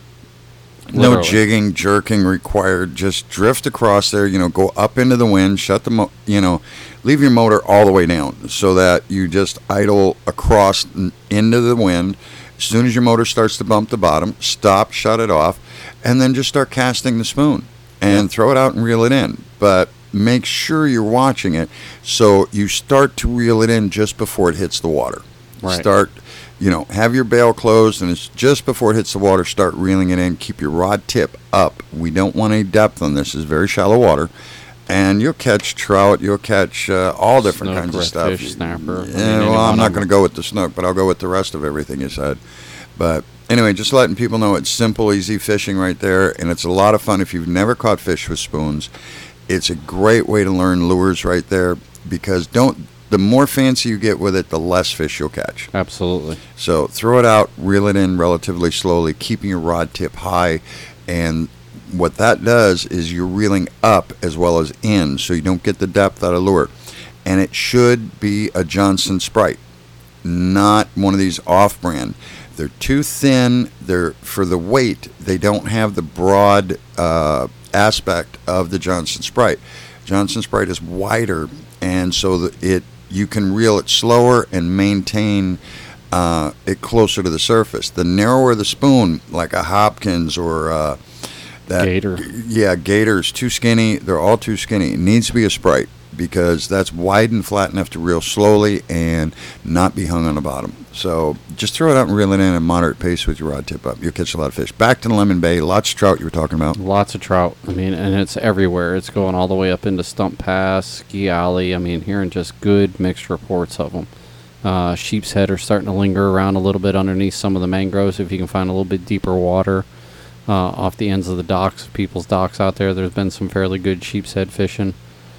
no Literally. jigging, jerking required. Just drift across there. You know, go up into the wind. Shut the mo- you know, leave your motor all the way down so that you just idle across n- into the wind. As soon as your motor starts to bump the bottom, stop, shut it off, and then just start casting the spoon and throw it out and reel it in. But make sure you're watching it so you start to reel it in just before it hits the water. Right. Start, you know, have your bail closed, and it's just before it hits the water, start reeling it in. Keep your rod tip up. We don't want any depth on this. It's very shallow water. And you'll catch trout, you'll catch uh, all different Snook, kinds of stuff. redfish, snapper. I mean, Yeah, any well, one I'm of not them. going to go with the snook, but I'll go with the rest of everything you said. But anyway, just letting people know it's simple, easy fishing right there, and it's a lot of fun if you've never caught fish with spoons. It's a great way to learn lures right there because don't the more fancy you get with it, the less fish you'll catch. Absolutely. So throw it out, reel it in relatively slowly, keeping your rod tip high, and what that does is you're reeling up as well as in, so you don't get the depth out of lure. And it should be a Johnson Sprite, not one of these off-brand. They're too thin. They're for the weight. They don't have the broad uh, aspect of the Johnson Sprite. Johnson Sprite is wider, and so that it you can reel it slower and maintain uh, it closer to the surface. The narrower the spoon, like a Hopkins or uh, that Gator. yeah, Gator's too skinny. They're all too skinny. It needs to be a Sprite because that's wide and flat enough to reel slowly and not be hung on the bottom. So just throw it out and reel it in at a moderate pace with your rod tip up. You'll catch a lot of fish. Back to the Lemon Bay, lots of trout you were talking about. Lots of trout. I mean, and it's everywhere. It's going all the way up into Stump Pass, Ski Alley. I mean, hearing just good mixed reports of them. Uh, sheep's head are starting to linger around a little bit underneath some of the mangroves if you can find a little bit deeper water uh, off the ends of the docks, people's docks out there. There's been some fairly good sheep's head fishing.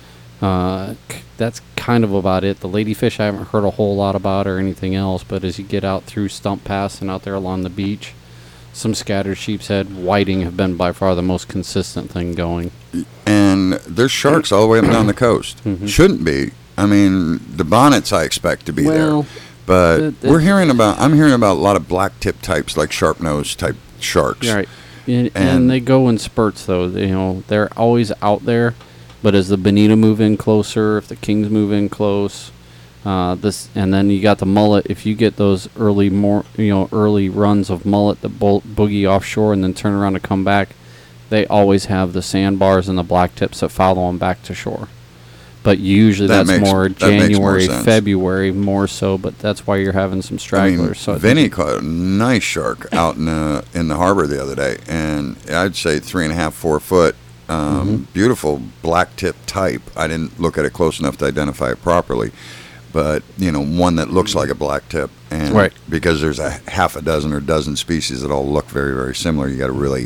Uh, that's kind of about it. The ladyfish I haven't heard a whole lot about or anything else, but as you get out through Stump Pass and out there along the beach, some scattered sheep's head, whiting have been by far the most consistent thing going. And there's sharks all the way up and down the coast. Mm-hmm. Shouldn't be. I mean, the bonnets I expect to be well, there, but the, the, we're hearing about. I'm hearing about a lot of black tip types, like sharp nose type sharks. Right, and, and, and they go in spurts though. You know, they're always out there, but as the bonita move in closer, if the kings move in close, uh, this, and then you got the mullet. If you get those early more, you know, early runs of mullet that bo- boogie offshore and then turn around to come back, they always have the sandbars and the black tips that follow them back to shore. But usually that that's makes, more that January, more February more so. But that's why you're having some stragglers. I mean, so Vinny caught a nice shark out in the in the harbor the other day, and I'd say three and a half, four foot, um, mm-hmm. beautiful black tip type. I didn't look at it close enough to identify it properly, but you know, one that looks like a black tip, and right. because there's a half a dozen or dozen species that all look very, very similar, you got to really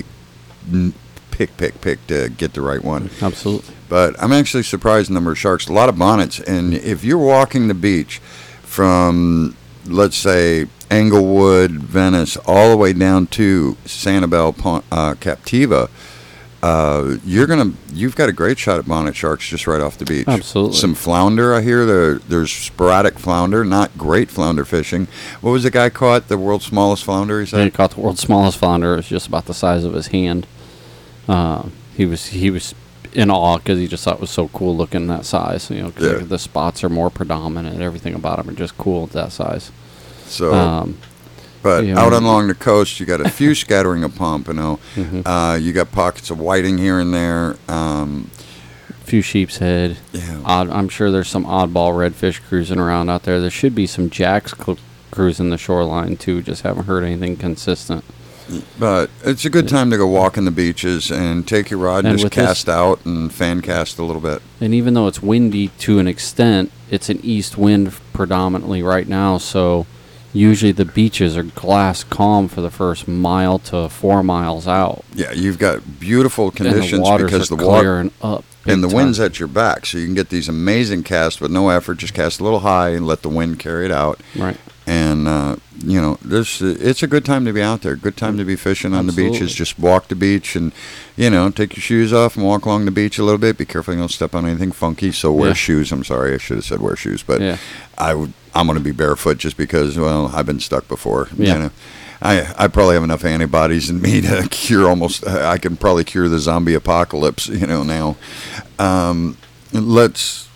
pick, pick, pick to get the right one. Absolutely. But I'm actually surprised the number of sharks. A lot of bonnets. And if you're walking the beach from, let's say, Englewood, Venice, all the way down to Sanibel, uh, Captiva, uh, you're gonna, you've got a great shot at bonnet sharks just right off the beach. Absolutely. Some flounder, I hear. There, there's sporadic flounder, not great flounder fishing. What was the guy caught? The world's smallest flounder, he said? Yeah, he caught the world's smallest flounder. It was just about the size of his hand. Uh, he was he was in awe because he just thought it was so cool looking that size. You know, because yeah. the spots are more predominant. Everything about them are just cool at that size. So, um, but you know, out along the coast, you got a few scattering of pompano. Mm-hmm. Uh, you got pockets of whiting here and there. Um, a few sheep's head. Yeah. Odd, I'm sure there's some oddball redfish cruising around out there. There should be some jacks cl- cruising the shoreline too. Just haven't heard anything consistent. But it's a good time to go walk on the beaches and take your rod and, and just cast this, out and fan cast a little bit. And even though it's windy to an extent, it's an east wind predominantly right now, so usually the beaches are glass calm for the first mile to four miles out. Yeah, you've got beautiful conditions the because the water up and the time. wind's at your back, so you can get these amazing casts with no effort. Just cast a little high and let the wind carry it out. Right. And, uh, you know, this it's a good time to be out there. Good time to be fishing on Absolutely. the beaches. Just walk the beach and, you know, take your shoes off and walk along the beach a little bit. Be careful you don't step on anything funky. So wear yeah. shoes. I'm sorry. I should have said wear shoes. But yeah. I would, I'm going to be barefoot just because, well, I've been stuck before. Yeah. You know? I, I probably have enough antibodies in me to cure almost, I can probably cure the zombie apocalypse, you know, now. Um, let's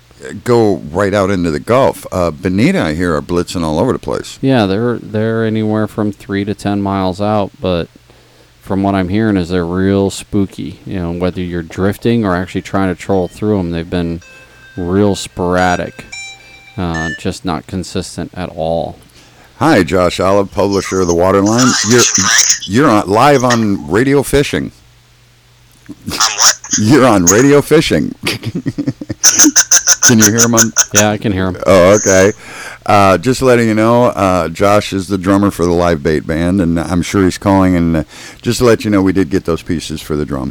go right out into the Gulf. Uh, Bonita, I hear, are blitzing all over the place. Yeah, they're they're anywhere from three to ten miles out, but from what I'm hearing is they're real spooky. You know, whether you're drifting or actually trying to troll through them, they've been real sporadic, uh, just not consistent at all. Hi, Josh Olive, publisher of the Waterline. You're you're on live on Radio Fishing. On what? You're on Radio Fishing. Can you hear him? On? Yeah, I can hear him. Oh, okay. Uh, just letting you know, uh, Josh is the drummer for the Live Bait Band, and I'm sure he's calling. And uh, just to let you know, we did get those pieces for the drum.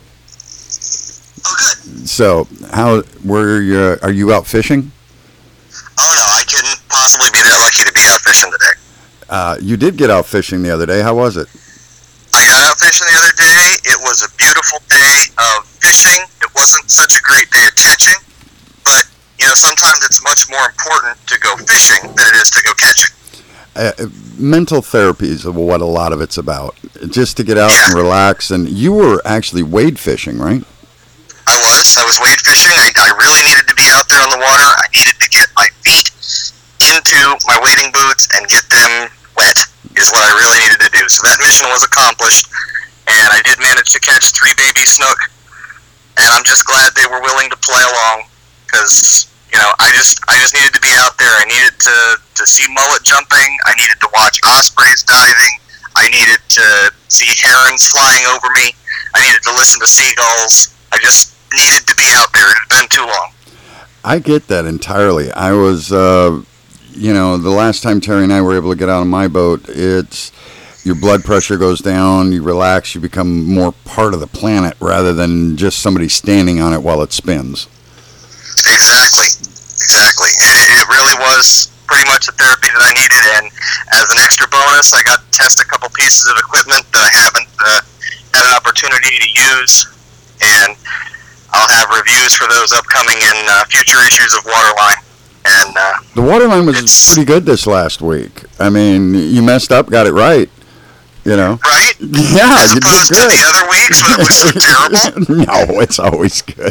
Oh, good. So, how were you? Are you out fishing? Oh no, I couldn't possibly be that lucky to be out fishing today. Uh, you did get out fishing the other day. How was it? I got out fishing the other day. It was a beautiful day of fishing. It wasn't such a great day of catching, but you know, sometimes it's much more important to go fishing than it is to go catching. Uh, mental therapy is what a lot of it's about. Just to get out yeah. and relax. And you were actually wade fishing, right? I was. I was wade fishing. I, I really needed to be out there on the water. I needed to get my feet into my wading boots and get them wet is what I really needed to do. So that mission was accomplished, and I did manage to catch three baby snook, and I'm just glad they were willing to play along, because you know I just I just needed to be out there. I needed to to see mullet jumping. I needed to watch ospreys diving. I needed to see herons flying over me. I needed to listen to seagulls. I just needed to be out there. It had been too long. I get that entirely. I was, uh, you know, the last time Terry and I were able to get out on my boat, it's your blood pressure goes down, you relax, you become more part of the planet rather than just somebody standing on it while it spins. Exactly. Exactly. It, it really was pretty much the therapy that I needed, and as an extra bonus, I got to test a couple pieces of equipment that I haven't uh, had an opportunity to use, and I'll have reviews for those upcoming in uh, future issues of Waterline. And uh, the Waterline was pretty good this last week. I mean, you messed up, got it right. You know, right? Yeah, as you did opposed good. to the other weeks when it was so terrible. No, it's always good.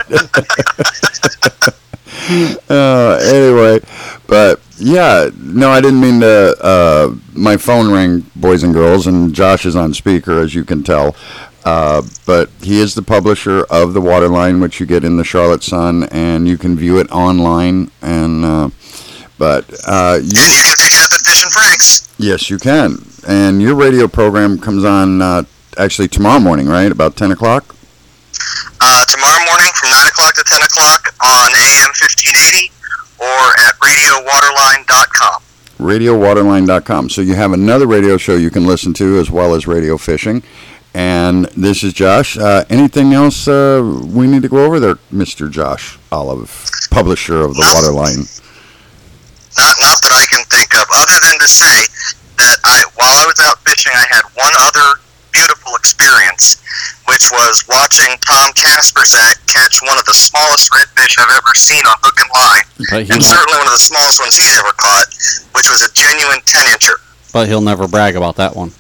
uh, anyway, but yeah, no, I didn't mean to. Uh, my phone rang, boys and girls, and Josh is on speaker, as you can tell. Uh, but he is the publisher of the Waterline, which you get in the Charlotte Sun, and you can view it online. And uh, but uh, you, and you can pick it up at Fish and Frank's. Yes, you can. And your radio program comes on uh, actually tomorrow morning, right? About ten o'clock? Uh, tomorrow morning from nine o'clock to ten o'clock on A M fifteen eighty or at radio waterline dot com. radio waterline dot com. So you have another radio show you can listen to as well as radio fishing. And this is Josh. Uh, anything else uh, we need to go over there, Mister Josh Olive, publisher of the not, Waterline? Not, not that I can think of, other than to say that I, while I was out fishing, I had one other beautiful experience, which was watching Tom Kasperzak catch one of the smallest redfish I've ever seen on hook and line, and certainly one of the smallest ones he's ever caught, which was a genuine ten-incher. But he'll never brag about that one.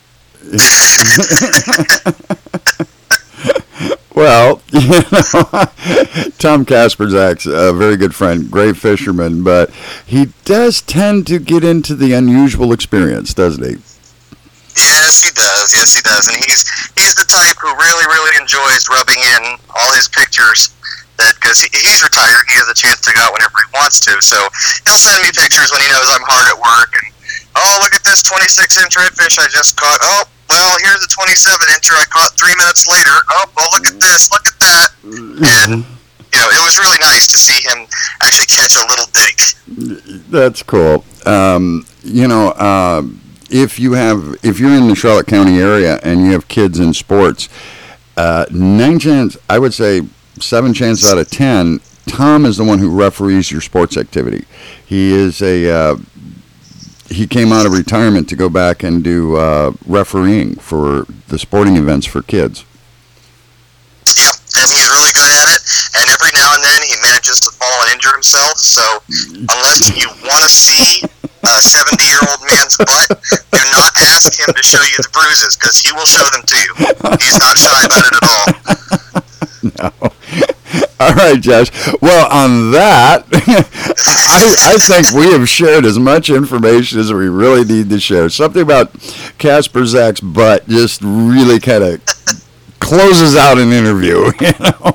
Well, you know, Tom Kasperzak's a very good friend, great fisherman, but he does tend to get into the unusual experience, doesn't he? Yes, he does. Yes, he does. And he's he's the type who really, really enjoys rubbing in all his pictures. That because he, he's retired, he has a chance to go out whenever he wants to. So he'll send me pictures when he knows I'm hard at work. And oh, look at this twenty-six inch redfish I just caught. Oh, well, here's a twenty-seven incher I caught three minutes later. Oh, well, look at this. Look at that. And you know, it was really nice to see him actually catch a little dink. That's cool. Um, you know. Uh, If you have, if you're in the Charlotte County area and you have kids in sports, uh, nine chance, I would say seven chances out of ten, Tom is the one who referees your sports activity. He is a, uh, he came out of retirement to go back and do uh, refereeing for the sporting events for kids. Yep, and he's really good at it. And every now and then he manages to fall and injure himself. So unless you want to see a seventy-year-old man's butt, do not ask him to show you the bruises, because he will show them to you. He's not shy about it at all. No. All right, Josh. Well, on that, I, I think we have shared as much information as we really need to share. Something about Kasperzak's butt just really kind of closes out an interview, you know.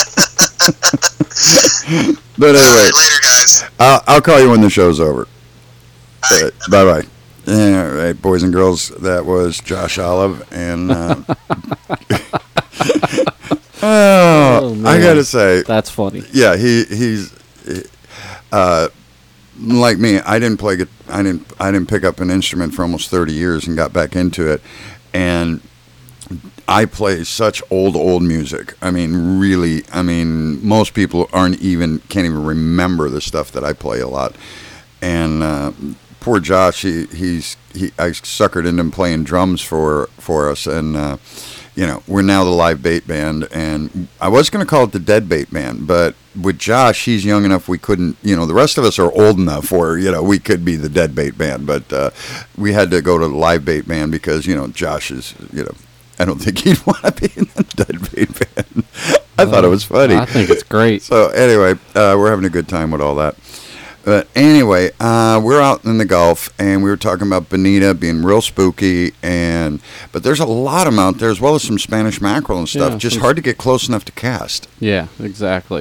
But anyway, right, later, guys. I'll, I'll call you when the show's over. Uh, bye-bye. All right, boys and girls, that was Josh Olive, and uh, oh, oh I gotta say, that's funny. Yeah, he he's uh, like me. I didn't play. I didn't. I didn't pick up an instrument for almost thirty years and got back into it, and I play such old, old music. I mean, really. I mean, most people aren't even can't even remember the stuff that I play a lot, and. Uh, Poor Josh, he he's he. I suckered into him playing drums for for us, and uh, you know we're now the live bait band. And I was going to call it the dead bait band, but with Josh, he's young enough we couldn't. You know, the rest of us are old enough where you know we could be the dead bait band, but uh, we had to go to the live bait band because you know Josh is you know I don't think he'd want to be in the dead bait band. I uh, thought it was funny. I think it's great. So anyway, uh, we're having a good time with all that. But anyway, uh, we're out in the Gulf, and we were talking about bonita being real spooky, and but there's a lot of them out there, as well as some Spanish mackerel and stuff. Yeah, just hard to get close enough to cast. Yeah, exactly.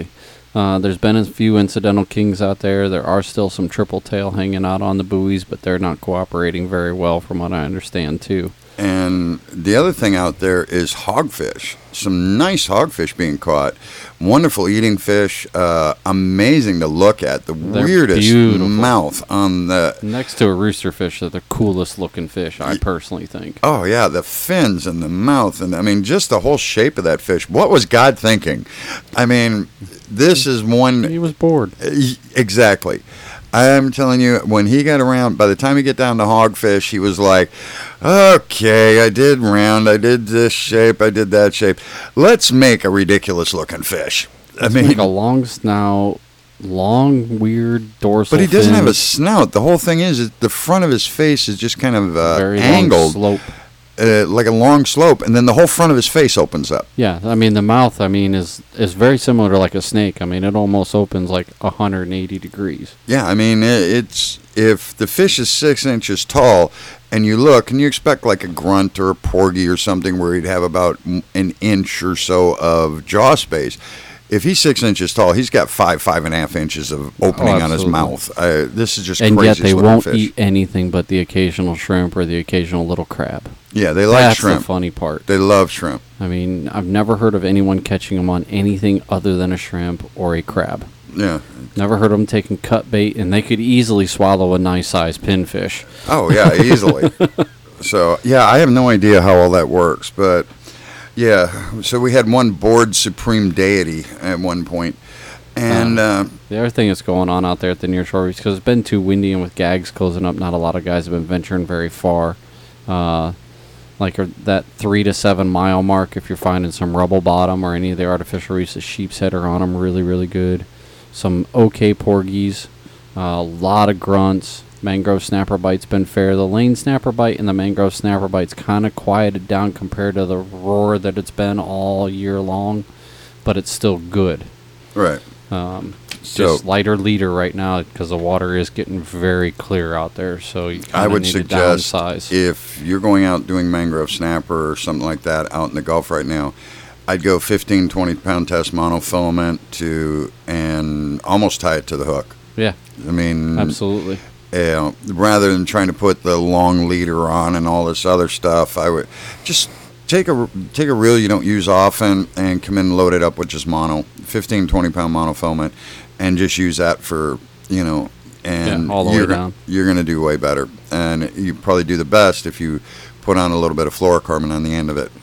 Uh, there's been a few incidental kings out there. There are still some triple tail hanging out on the buoys, but they're not cooperating very well from what I understand, too. And the other thing out there is hogfish. Some nice hogfish being caught. Wonderful eating fish. Uh, amazing to look at. The They're weirdest beautiful. mouth on the... Next to a roosterfish, they're the coolest looking fish, I personally think. Oh, yeah, the fins and the mouth. And I mean, just the whole shape of that fish. What was God thinking? I mean, this is one... He was bored. Exactly. I'm telling you, when he got around, by the time he get down to hogfish, he was like, okay, I did round, I did this shape, I did that shape. Let's make a ridiculous looking fish. I Let's mean, make a long snout, long, weird dorsal but he doesn't have a fins, snout. The whole thing is, is the front of his face is just kind of uh, very long angled, slope. uh, like a long slope, and then the whole front of his face opens up. Yeah, I mean, the mouth, I mean, is is very similar to like a snake. I mean, it almost opens like one hundred eighty degrees. Yeah, I mean, it, it's if the fish is six inches tall, and you look, and you expect like a grunt or a porgy or something where he'd have about an inch or so of jaw space. If he's six inches tall, he's got five, five and a half inches of opening Oh, on his absolutely. mouth. Uh, this is just And crazy. yet they looking won't fish. eat anything but the occasional shrimp or the occasional little crab. Yeah, they like That's shrimp. the funny part. They love shrimp. I mean, I've never heard of anyone catching them on anything other than a shrimp or a crab. Yeah. Never heard of them taking cut bait, and they could easily swallow a nice sized pinfish. Oh yeah, easily. So yeah, I have no idea how all that works, but yeah. So we had one bored supreme deity at one point, and uh, The other thing that's going on out there at the near shore, because it's been too windy and with gags closing up, not a lot of guys have been venturing very far. Uh, like uh, that three to seven mile mark, if you're finding some rubble bottom or any of the artificial reefs, the sheep's head are on them really, really good. Some okay porgies, uh, a lot of grunts. Mangrove snapper bite's been fair. The lane snapper bite and the mangrove snapper bite's kind of quieted down compared to the roar that it's been all year long, but it's still good. right. Um, So- just lighter leader right now because the water is getting very clear out there. So you I kinda would need suggest to downsize. if you're going out doing mangrove snapper or something like that out in the Gulf right now, I'd go fifteen, twenty pound test monofilament to and almost tie it to the hook. Yeah, I mean, absolutely. uh, rather than trying to put the long leader on and all this other stuff, I would just take a take a reel you don't use often and come in and load it up with just mono, fifteen, twenty pound monofilament, and just use that for, you know, and Yeah, all the way you're, go- down. you're going to do way better. And you probably do the best if you put on a little bit of fluorocarbon on the end of it.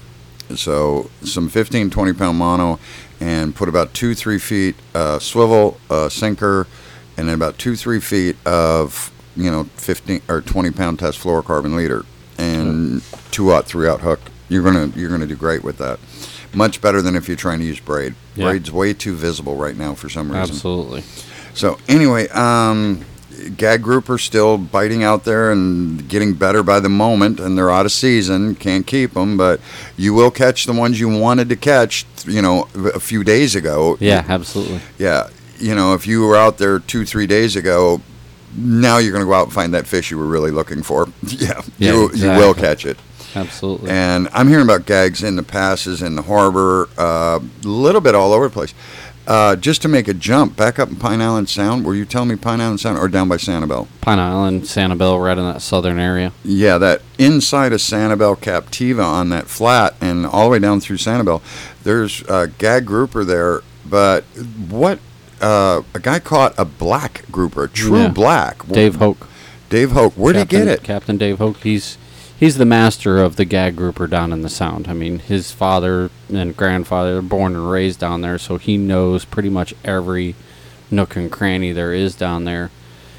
So some fifteen, twenty pound mono, and put about two, three feet uh, swivel, uh, sinker, and then about two, three feet of, you know, fifteen or twenty pound test fluorocarbon leader, and two aught, three aught hook. You're gonna you're gonna do great with that. Much better than if you're trying to use braid. Yeah. Braid's way too visible right now for some reason. Absolutely. So anyway, um, gag grouper still biting out there and getting better by the moment, and they're out of season. Can't keep them, but you will catch the ones you wanted to catch. You know, a few days ago. Yeah, absolutely. Yeah, you know, if you were out there two, three days ago, now you're going to go out and find that fish you were really looking for. Yeah, Yeah, you you will exactly. catch it. Absolutely. And I'm hearing about gags in the passes, in the harbor, a uh, little bit all over the place. Uh, just to make a jump, back up in Pine Island Sound. Were you telling me Pine Island Sound or down by Sanibel? Pine Island, Sanibel, right in that southern area. Yeah, that inside of Sanibel Captiva on that flat and all the way down through Sanibel, there's a gag grouper there. But what, uh, a guy caught a black grouper, a true Yeah. black. Dave Hoke. Dave Hoke. Where'd Captain, he get it? Captain Dave Hoke. He's he's the master of the gag grouper down in the Sound. I mean, his father and grandfather were born and raised down there, so he knows pretty much every nook and cranny there is down there.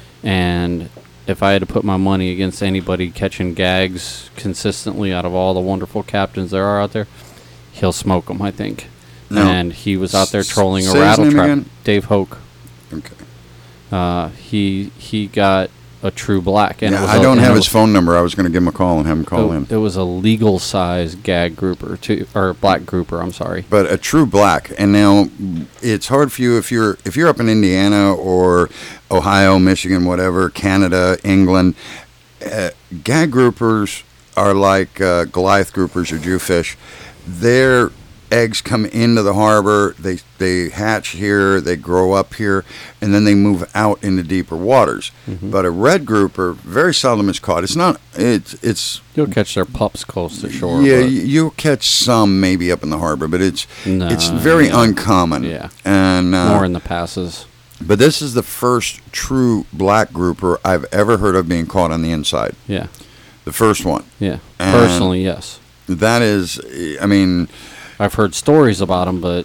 And if I had to put my money against anybody catching gags consistently out of all the wonderful captains there are out there, he'll smoke them, I think. No. And he was out there S- trolling a say his rattle name trap. again? Dave Hoke. Okay. Uh, he he got a true black. And it Yeah, was I a- don't and have it his was- phone number. I was going to give him a call and have him call in. It, it was a legal size gag grouper, too, or black grouper. I'm sorry. But a true black. And now it's hard for you if you're if you're up in Indiana or Ohio, Michigan, whatever, Canada, England. Uh, gag groupers are like uh, Goliath groupers or Jewfish. They're eggs come into the harbor. They they hatch here. They grow up here, and then they move out into deeper waters. Mhm. But a red grouper very seldom is caught. It's not. It's it's. You'll catch their pups close to shore. Yeah, but you- you'll catch some maybe up in the harbor, but it's No, it's very yeah. uncommon. Yeah. And uh, more in the passes. but this is the first true black grouper I've ever heard of being caught on the inside. Yeah, The first one. yeah. And- Personally, yes. That is, I mean, I've heard stories about them, but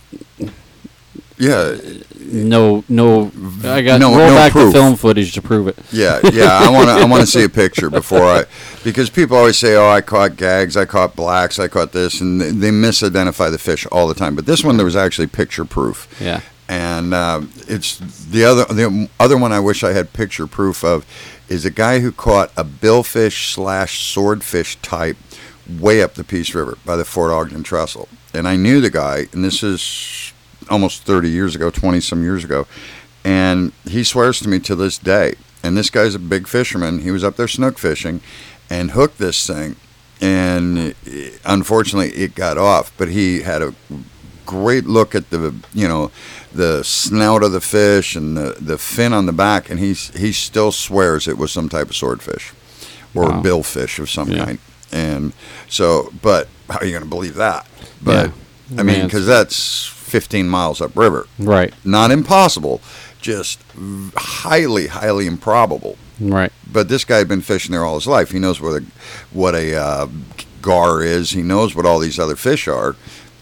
yeah, no, no. I got No- roll no back proof. the film footage to prove it. yeah, yeah. I want to, I want to see a picture before I, because people always say, "Oh, I caught gags, I caught blacks, I caught this," and they, they misidentify the fish all the time. But this one, there was actually picture proof. Yeah, And uh, it's the other the other one I wish I had picture proof of is a guy who caught a billfish slash swordfish type way up the Peace River by the Fort Ogden Trestle. And I knew the guy, and this is almost thirty years ago, twenty some years ago, and he swears to me to this day. And this guy's a big fisherman. He was up there snook fishing and hooked this thing, and eh, unfortunately it got off. But he had a great look at the, you know, the snout of the fish and the, the fin on the back, and he's he still swears it was some type of swordfish or Wow. billfish of some Yeah. kind. And so, but how are you going to believe that? But Yeah. I mean, Man, because that's fifteen miles upriver. right, Not impossible, just highly, highly improbable. right. But this guy had been fishing there all his life. He knows what a what a uh, gar is. He knows what all these other fish are,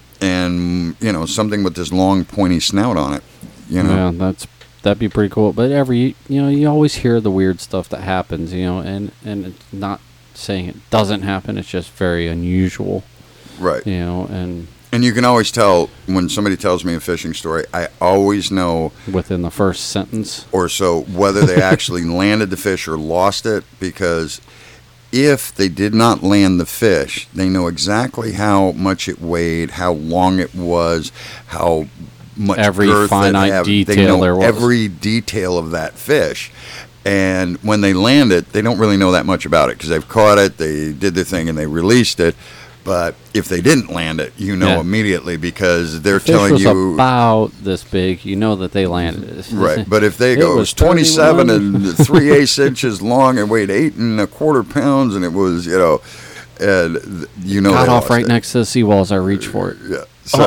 and you know something with this long, pointy snout on it. You know, Yeah, that's that'd be pretty cool. But every you know, you always hear the weird stuff that happens. You know, and and it's not saying it doesn't happen. It's just very unusual. right? You know, and And you can always tell when somebody tells me a fishing story. I always know, within the first sentence. or so, whether they actually landed the fish or lost it, because if they did not land the fish, they know exactly how much it weighed, how long it was, how much Every girth it finite had. detail they know there was. every detail of that fish. And when they land it, they don't really know that much about it because they've caught it, they did their thing, and they released it. But if they didn't land it, you know Yeah. immediately because they're Fish telling was you. about this big. You know that they landed it. Right, but if they It go, it was was twenty-seven thirty-one. and three eighths inches long and weighed eight and a quarter pounds, and it was, you know, and th- you know, got they off lost right it. next to the seawall as I reached for it. Yeah, so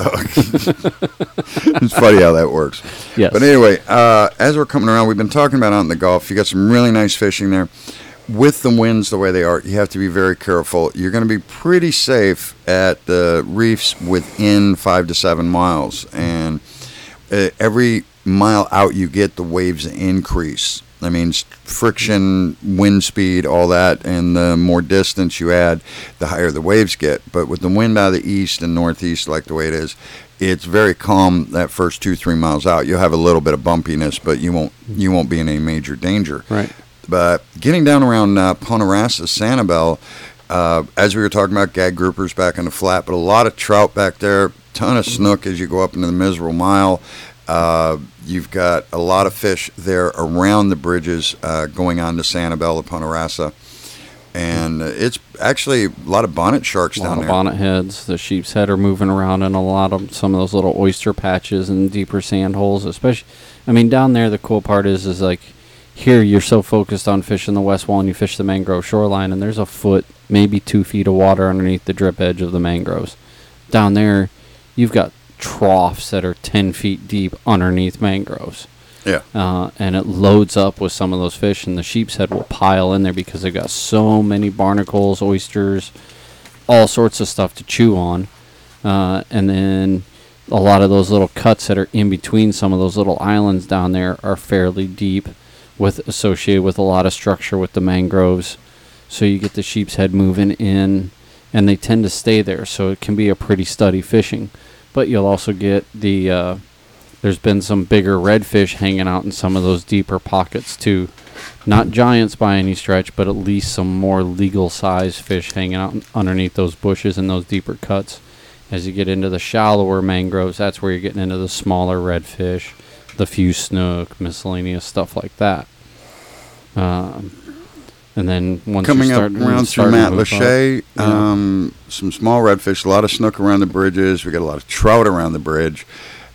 it's funny how that works. Yes. But anyway, uh, as we're coming around, we've been talking about out in the Gulf. You got some really nice fishing there. With the winds the way they are, you have to be very careful. You're going to be pretty safe at the reefs within five to seven miles, and uh, every mile out you get, the waves increase. I mean, s- friction, wind speed, all that, and the more distance you add, the higher the waves get. But with the wind out of the east and northeast, like the way it is, it's very calm that first two, three miles out. You'll have a little bit of bumpiness, but you won't you won't be in any major danger. Right. But getting down around uh, Ponderassa, Sanibel, uh, as we were talking about gag groupers back on the flat, but a lot of trout back there, ton of snook as you go up into the Miserable Mile. Uh, you've got a lot of fish there around the bridges uh, going on to Sanibel to Ponderassa. And uh, it's actually a lot of bonnet sharks A down lot of there. bonnet heads. The sheep's head are moving around in a lot of some of those little oyster patches and deeper sand holes. Especially, I mean, down there the cool part is is like here you're so focused on fishing the west wall and you fish the mangrove shoreline and there's a foot, maybe two feet of water underneath the drip edge of the mangroves. Down there, you've got troughs that are ten feet deep underneath mangroves. Yeah. Uh, and it loads up with some of those fish, and the sheep's head will pile in there because they've got so many barnacles, oysters, all sorts of stuff to chew on. Uh, and then a lot of those little cuts that are in between some of those little islands down there are fairly deep, with associated with a lot of structure with the mangroves. So you get the sheep's head moving in, and they tend to stay there, so it can be a pretty steady fishing. But you'll also get the... Uh, There's been some bigger redfish hanging out in some of those deeper pockets too. Not giants by any stretch, but at least some more legal size fish hanging out underneath those bushes and those deeper cuts. As you get into the shallower mangroves, that's where you're getting into the smaller redfish, the few snook, miscellaneous stuff like that. Um, And then once Coming you up start around through starting to Matt move up, Lachey, yeah. um, some small redfish, a lot of snook around the bridges. We got a lot of trout around the bridge.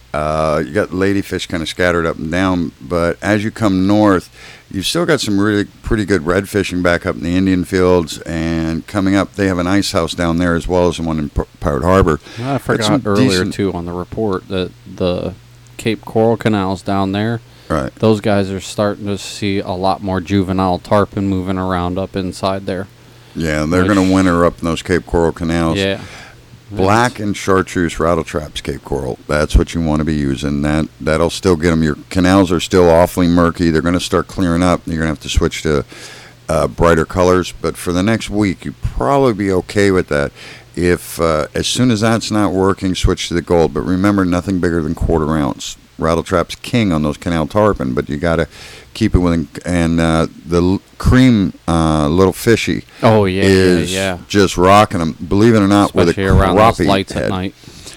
Uh, you got ladyfish kind of scattered up and down. But as you come north, you've still got some really pretty good red fishing back up in the Indian Fields. And coming up, they have an ice house down there as well as the one in P- Pirate Harbor. I Got forgot some earlier decent- too on the report that the Cape Coral canals down there, Right. those guys are starting to see a lot more juvenile tarpon moving around up inside there. Yeah, they're Which- going to winter up in those Cape Coral canals. Yeah. Black and chartreuse rattle traps, Cape Coral. That's what you want to be using. That that'll still get them. Your canals are still awfully murky. They're going to start clearing up. You're going to have to switch to uh, brighter colors. But for the next week, you'd probably be okay with that. If uh, as soon as that's not working, switch to the gold. But remember, nothing bigger than quarter ounce. Rattle trap's king on those canal tarpon, but you got to keep it within. And uh, the l- cream uh, little fishy Oh yeah, is yeah, yeah. just rocking them. Believe it or not, Especially with a around those crappie lights head. at night.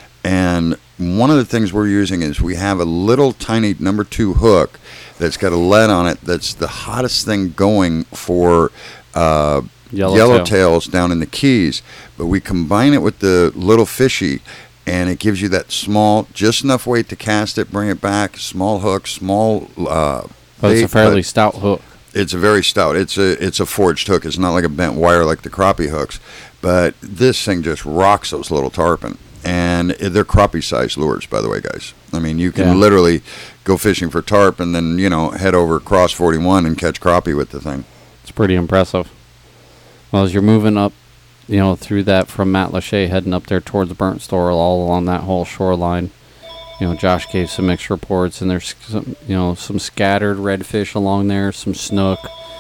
And one of the things we're using is we have a little tiny number two hook that's got a lead on it. That's the hottest thing going for uh, Yellowtail. yellowtails down in the Keys. But we combine it with the little fishy, and it gives you that small, just enough weight to cast it, bring it back. Small hook, small. Uh, But it's bait, a fairly but stout hook. it's a very stout. It's a it's a forged hook. It's not like a bent wire like the crappie hooks. But this thing just rocks those little tarpon. And they're crappie-sized lures, by the way, guys. I mean, you can Yeah. literally go fishing for tarp and then, you know, head over across forty-one and catch crappie with the thing. It's pretty impressive. Well, as you're moving up, you know, through that from Matt Lachey, heading up there towards Burnt Store, all along that whole shoreline, you know, Josh gave some mixed reports, and there's some, you know, some scattered redfish along there, some snook,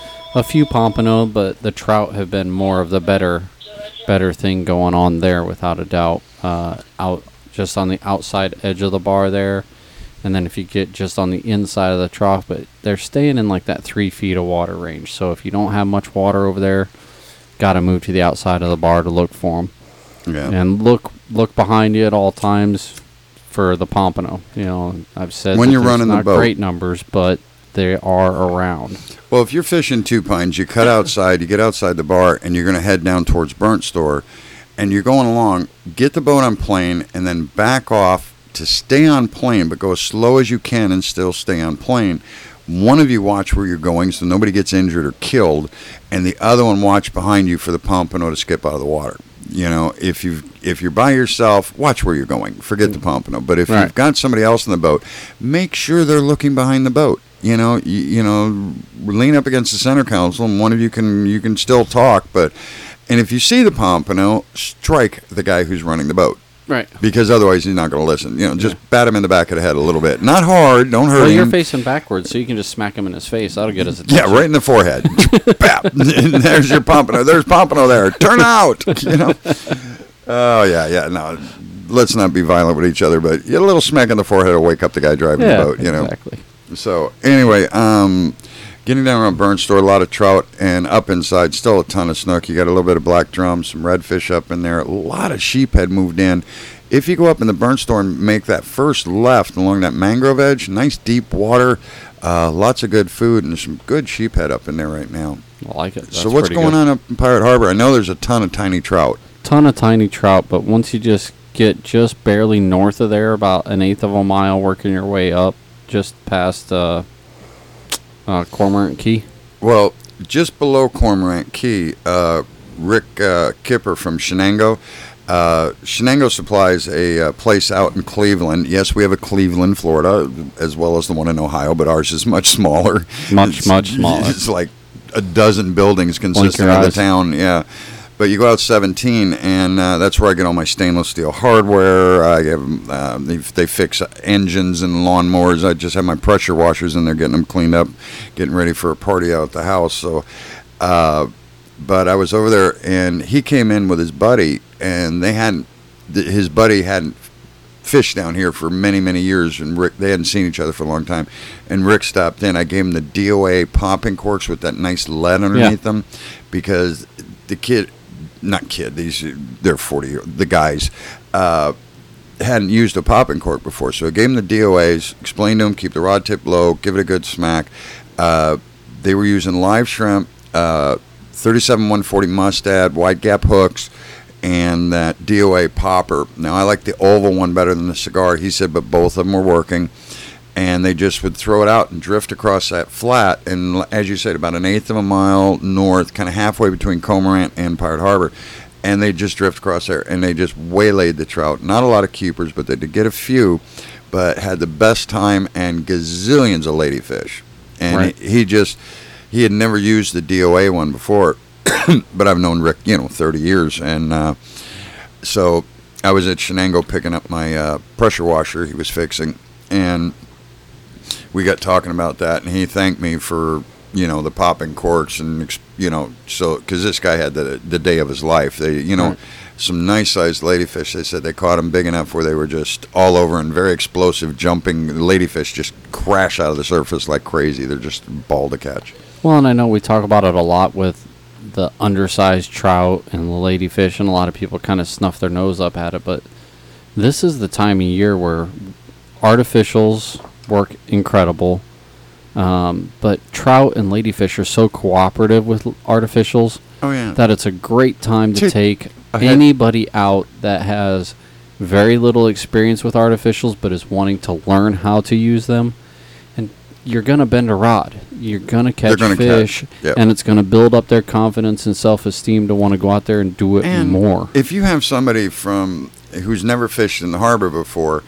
a few pompano, but the trout have been more of the better, better thing going on there, without a doubt. Uh, out just on the outside edge of the bar there, and then if you get just on the inside of the trough, but they're staying in like that three feet of water range. So if you don't have much water over there, got to move to the outside of the bar to look for them. Yeah. And look look behind you at all times for the pompano. You know, I've said When that you're there's running the not boat. great numbers, but they are around. Well, if you're fishing two pines, you cut outside, you get outside the bar, and you're going to head down towards Burnt Store, and you're going along, get the boat on plane, and then back off to stay on plane, but go as slow as you can and still stay on plane. One of you watch where you're going so nobody gets injured or killed, and the other one watch behind you for the pompano to skip out of the water. You know, if you if you're by yourself, watch where you're going. Forget the pompano. But if Right. you've got somebody else in the boat, make sure they're looking behind the boat. You know, you, you know, lean up against the center console, and one of you can you can still talk. But and if you see the pompano, strike the guy who's running the boat. Right. Because otherwise he's not going to listen. You know, just bat him in the back of the head a little bit. Not hard. Don't hurt Well, him. you're facing backwards, so you can just smack him in his face. That'll get his attention. Yeah, right in the forehead. Bap. And there's your pompano. There's pompano there. Turn out. You know. Oh yeah, yeah. No, let's not be violent with each other, but a little smack in the forehead will wake up the guy driving Yeah, the boat. You know. exactly. So anyway, um, getting down around Burnt Store, a lot of trout, and up inside, still a ton of snook. You got a little bit of black drum, some redfish up in there. A lot of sheep had moved in. If you go up in the Burnt Store and make that first left along that mangrove edge, nice deep water, uh, lots of good food, and there's some good sheephead up in there right now. I like it. So what's going on up in Pirate Harbor? I know there's a ton of tiny trout. Ton of tiny trout, but once you just get just barely north of there, about an eighth of a mile, working your way up, just past uh, uh, Cormorant Key. Well, just below Cormorant Key, uh, Rick uh, Kipper from Shenango. Uh, Shenango supplies a uh, place out in Cleveland. Yes, we have a Cleveland, Florida, as well as the one in Ohio, but ours is much smaller. Much, It's- much smaller. It's like a dozen buildings consisting your of the eyes. town. Yeah. But you go out seventeen, and uh, that's where I get all my stainless steel hardware. I have uh, they, they fix engines and lawnmowers. I just have my pressure washers in there, getting them cleaned up, getting ready for a party out at the house. So, uh, but I was over there, and he came in with his buddy, and they hadn't. th- His buddy hadn't fished down here for many, many years, and Rick, they hadn't seen each other for a long time. And Rick stopped in. I gave him the D O A popping corks with that nice lead underneath them, because the kid. Not kid, these they're forty. The guys uh, hadn't used a popping cork before, so I gave them the D O As, explained to them, keep the rod tip low, give it a good smack. Uh, they were using live shrimp, uh, thirty-seven one forty Mustad, wide gap hooks, and that D O A popper. Now, I like the oval one better than the cigar, he said, but both of them were working. And they just would throw it out and drift across that flat. And as you said, about an eighth of a mile north, kind of halfway between Cormorant and Pirate Harbor. And they just drift across there, and they just waylaid the trout. Not a lot of keepers, but they did get a few, but had the best time and gazillions of ladyfish. And Right. he, he just, he had never used the D O A one before, but I've known Rick, you know, thirty years. And uh, so I was at Shenango picking up my uh, pressure washer he was fixing, and we got talking about that, and he thanked me for, you know, the popping corks, and, you know, so, because this guy had the the day of his life. They, you know, Right. some nice-sized ladyfish. They said they caught them big enough where they were just all over and very explosive, jumping. The ladyfish just crash out of the surface like crazy. They're just ball to catch. Well, and I know we talk about it a lot with the undersized trout and the ladyfish, and a lot of people kind of snuff their nose up at it, but this is the time of year where artificials work incredible, um, but trout and ladyfish are so cooperative with l- artificials Oh, yeah. that it's a great time to Dude, take I had- anybody out that has very little experience with artificials but is wanting to learn how to use them. And you're going to bend a rod. You're going to catch gonna fish, catch, yep. and it's going to build up their confidence and self-esteem to want to go out there and do it And more. if you have somebody from who's never fished in the harbor before,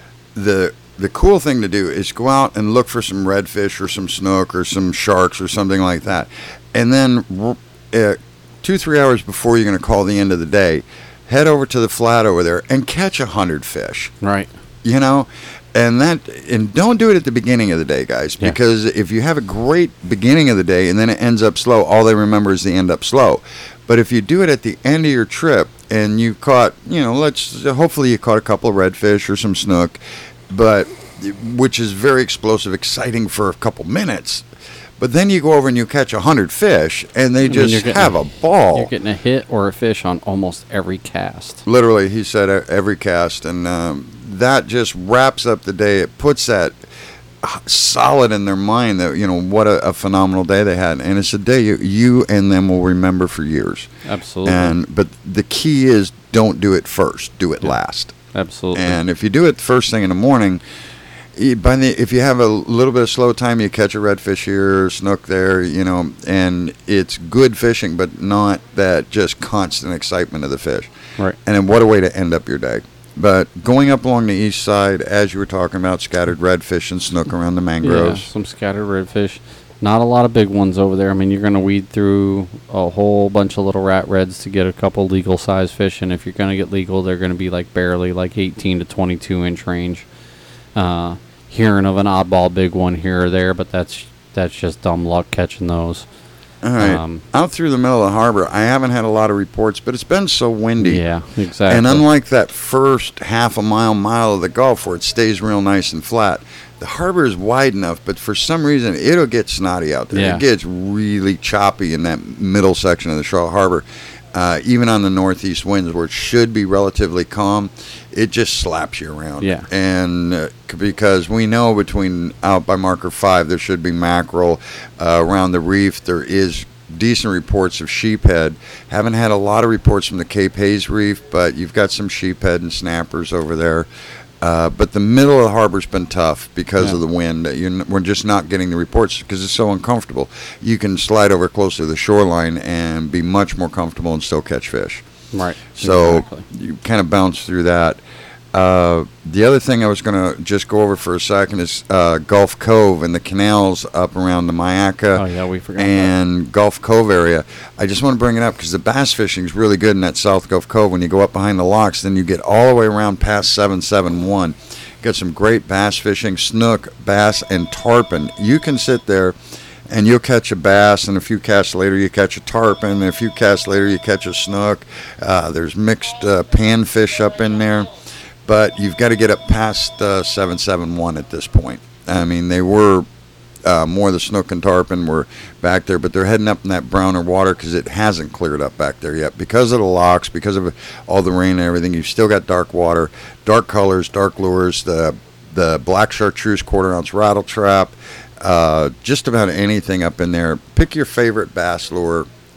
the the cool thing to do is go out and look for some redfish or some snook or some sharks or something like that, and then uh, two three hours before you're going to call the end of the day, head over to the flat over there and catch a hundred fish. Right. You know, and that, and don't do it at the beginning of the day, guys, Yeah. because if you have a great beginning of the day and then it ends up slow, all they remember is the end up slow. But if you do it at the end of your trip and you caught, you know, let's hopefully you caught a couple of redfish or some snook, but which is very explosive, exciting for a couple minutes. But then you go over and you catch a hundred fish, and they And then you're just getting have a- a ball. You're getting a hit or a fish on almost every cast. Literally, he said e- every cast, and um, that just wraps up the day. It puts that uh, solid in their mind that, you know, what a, a phenomenal day they had, and it's a day you, you and them will remember for years. Absolutely. And but the key is don't do it first, do it Yeah. last. Absolutely. And if you do it first thing in the morning, y- by the if you have a little bit of slow time, you catch a redfish here, snook there, you know, and it's good fishing, but not that just constant excitement of the fish. Right. And then what a way to end up your day. But going up along the east side, as you were talking about, scattered redfish and snook around the Yeah, mangroves. some scattered redfish. Not a lot of big ones over there. I mean, you're going to weed through a whole bunch of little rat reds to get a couple legal size fish, and if you're going to get legal, they're going to be like barely like eighteen to twenty-two inch range. Uh, hearing of an oddball big one here or there, but that's that's just dumb luck catching those. All right. Um, Out through the middle of the harbor, I haven't had a lot of reports, but it's been so windy. Yeah, exactly. And unlike that first half a mile, mile of the Gulf where it stays real nice and flat, the harbor is wide enough, but for some reason it'll get snotty out there. Yeah. It gets really choppy in that middle section of the Charlotte Harbor. Uh, even on the northeast winds where it should be relatively calm, it just slaps you around. Yeah. And uh, c- because we know between out by marker five, there should be mackerel. Uh, around the reef, there is decent reports of sheephead. Haven't had a lot of reports from the Cape Hayes Reef, but you've got some sheephead and snappers over there. Uh, but the middle of the harbor's been tough because Yeah. of the wind. You're, n- we're just not getting the reports because it's so uncomfortable. You can slide over close to the shoreline and be much more comfortable and still catch fish. right. So exactly. you kind of bounce through that. Uh, the other thing I was going to just go over for a second is uh, Gulf Cove and the canals up around the Mayaca Oh yeah, we forgot. that. and Gulf Cove area. I just want to bring it up because the bass fishing is really good in that South Gulf Cove. When you go up behind the locks, then you get all the way around past seven seven one. Got some great bass fishing, snook, bass, and tarpon. You can sit there and you'll catch a bass, and a few casts later you catch a tarpon, and a few casts later you catch a snook. Uh, there's mixed uh, panfish up in there. But you've got to get up past uh, seven seven one at this point. I mean, they were uh, more the snook and tarpon were back there, but they're heading up in that browner water because it hasn't cleared up back there yet. Because of the locks, because of all the rain and everything, you've still got dark water, dark colors, dark lures, the the black chartreuse quarter ounce rattle trap, uh, just about anything up in there. Pick your favorite bass lure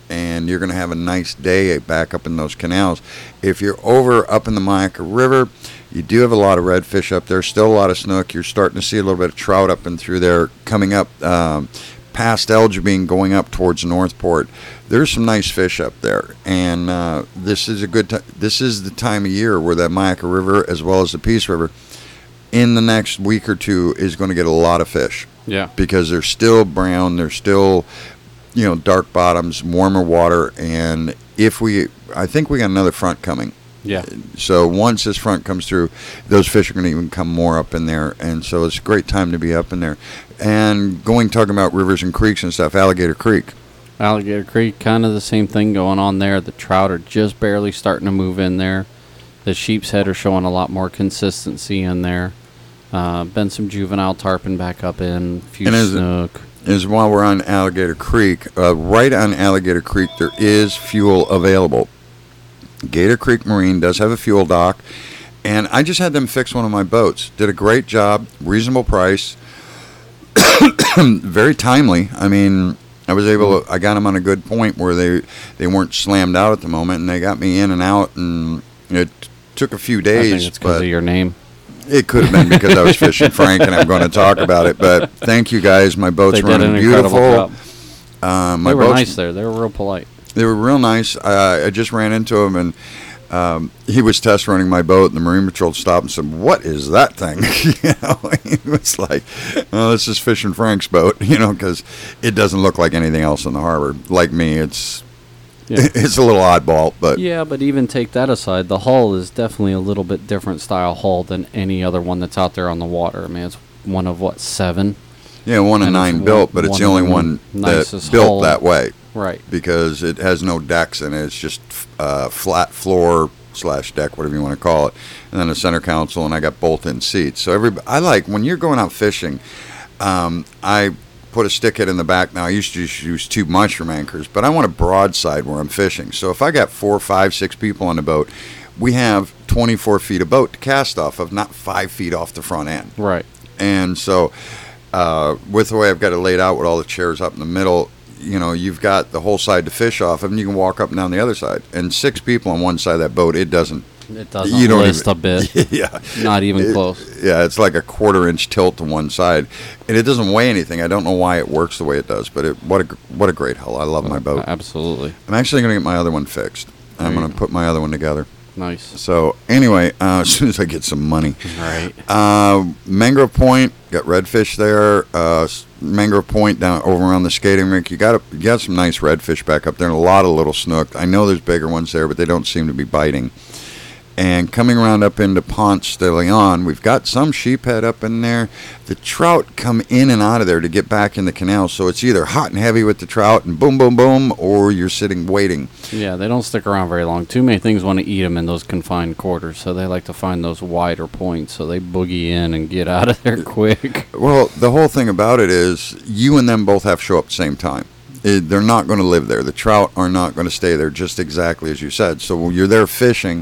and you're going to have a nice day back up in those canals. If you're over up in the Myakka River, you do have a lot of redfish up there, still a lot of snook. You're starting to see a little bit of trout up and through there coming up um, past Elgibeen, going up towards Northport. There's some nice fish up there, and uh, this is a good time. This is the time of year where the Myakka River, as well as the Peace River, in the next week or two is going to get a lot of fish. Yeah. Because they're still brown, they're still, you know, dark bottoms, warmer water, and if we, I think we got another front coming. Yeah. So once this front comes through, those fish are going to even come more up in there, and so it's a great time to be up in there. And going talking about rivers and creeks and stuff, Alligator Creek. Alligator Creek, kind of the same thing going on there. The trout are just barely starting to move in there. The sheep's head are showing a lot more consistency in there. Uh, been some juvenile tarpon back up in, a few And as- snook. Is while we're on Alligator Creek, uh, right on Alligator Creek, there is fuel available. Gator Creek Marine does have a fuel dock, and I just had them fix one of my boats. Did a great job, reasonable price, very timely. I mean, I was able to, I got them on a good point where they, they weren't slammed out at the moment, and they got me in and out, and it took a few I days. think it's because but of your name. it could have been because I was fishing Frank, and I'm going to talk about it. But thank you guys. My boat's They did running an incredible beautiful. job. Uh, my They were boat's, nice there. They were real polite. They were real nice. Uh, I just ran into him, and um, he was test running my boat, and the Marine Patrol stopped and said, "What is that thing?" you know, he was like, "Oh, this is Fishing Frank's boat," you know, because it doesn't look like anything else in the harbor. Like me, it's Yeah. it's a little oddball, but Yeah, but even take that aside, the hull is definitely a little bit different style hull than any other one that's out there on the water. I mean, it's one of, what, seven? yeah, one of And it's nine one- built, but it's one the of only the one that's nicest built hull. that way. Right. Because it has no decks and it's just uh, flat floor slash deck, whatever you want to call it, and then a center console, and I got bolt-in seats. So every I like when you're going out fishing. Um, I put a stick head in the back. Now I used to just use two mushroom anchors, but I want a broadside where I'm fishing. So if I got four, five, six people on the boat, we have twenty-four feet of boat to cast off of, not five feet off the front end. Right. And so, uh, with the way I've got it laid out with all the chairs up in the middle, you know, you've got the whole side to fish off of, and you can walk up and down the other side. And six people on one side of that boat, it doesn't. It doesn't You don't list even- a bit. yeah. Not even It- close. Yeah, it's like a quarter inch tilt to one side, and it doesn't weigh anything. I don't know why it works the way it does, but it, what a gr- what a great hull. I love my boat. Absolutely. I'm actually going to get my other one fixed. I'm There you going to put my other one together. Nice. So anyway, uh, as soon as I get some money. Right. Uh, Mangrove Point, got redfish there. Uh, s- Mangrove Point down over around the skating rink. You got a, you got some nice redfish back up there, and a lot of little snook. I know there's bigger ones there, but they don't seem to be biting. And coming around up into Ponce de Leon, we've got some sheephead up in there. The trout come in and out of there to get back in the canal, so it's either hot and heavy with the trout and boom, boom, boom, or you're sitting waiting. Yeah, they don't stick around very long. Too many things want to eat them in those confined quarters, so they like to find those wider points, so they boogie in and get out of there quick. Well, the whole thing about it is you and them both have to show up at the same time. It, they're not going to live there. The trout are not going to stay there just exactly as you said. So when you're there fishing,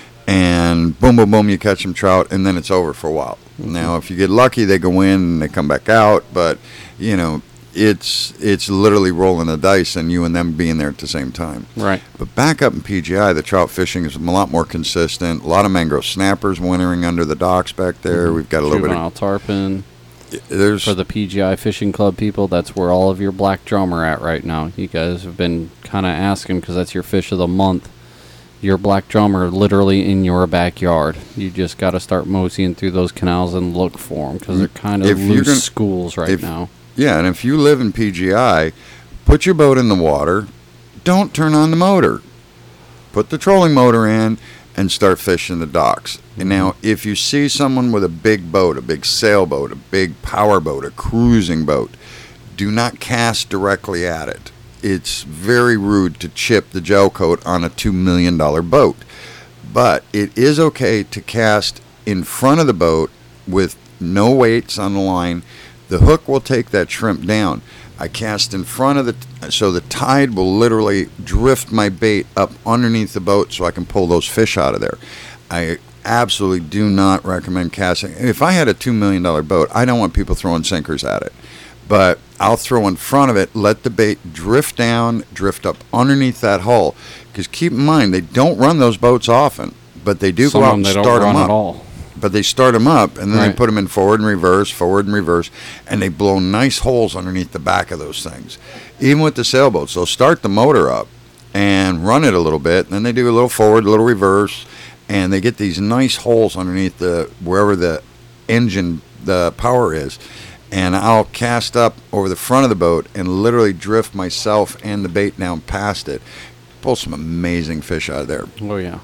and boom, boom, boom, you catch some trout, and then it's over for a while. Mm-hmm. Now, if you get lucky, they go in and they come back out, but, you know, it's it's literally rolling the dice and you and them being there at the same time. Right. But back up in P G I, the trout fishing is a lot more consistent. A lot of mangrove snappers wintering under the docks back there. Mm-hmm. We've got a little Juvenile tarpon. bit of... There's, For the P G I Fishing Club people, that's where all of your black drum are at right now. You guys have been kind of asking because that's your fish of the month. Your black drum are literally in your backyard. You just got to start moseying through those canals and look for them because they're kind of If you're loose gonna- schools right if- now. Yeah, and if you live in P G I, put your boat in the water. Don't turn on the motor. Put the trolling motor in and start fishing the docks. And now, if you see someone with a big boat, a big sailboat, a big power boat, a cruising boat, do not cast directly at it. It's very rude to chip the gel coat on a two million dollars boat. But it is okay to cast in front of the boat with no weights on the line. The hook will take that shrimp down. I cast in front of the, so the tide will literally drift my bait up underneath the boat so I can pull those fish out of there. I absolutely do not recommend casting. If I had a two million dollars boat, I don't want people throwing sinkers at it. But I'll throw in front of it, let the bait drift down, drift up underneath that hull. Because keep in mind, they don't run those boats often, but they do Some go of out them and they start don't them run up. at all. But they start them up, and then Right. they put them in forward and reverse, forward and reverse, and they blow nice holes underneath the back of those things. Even with the sailboats, they'll start the motor up and run it a little bit, and then they do a little forward, a little reverse, and they get these nice holes underneath the wherever the engine, the power is. And I'll cast up over the front of the boat and literally drift myself and the bait down past it. Pull some amazing fish out of there. Oh yeah.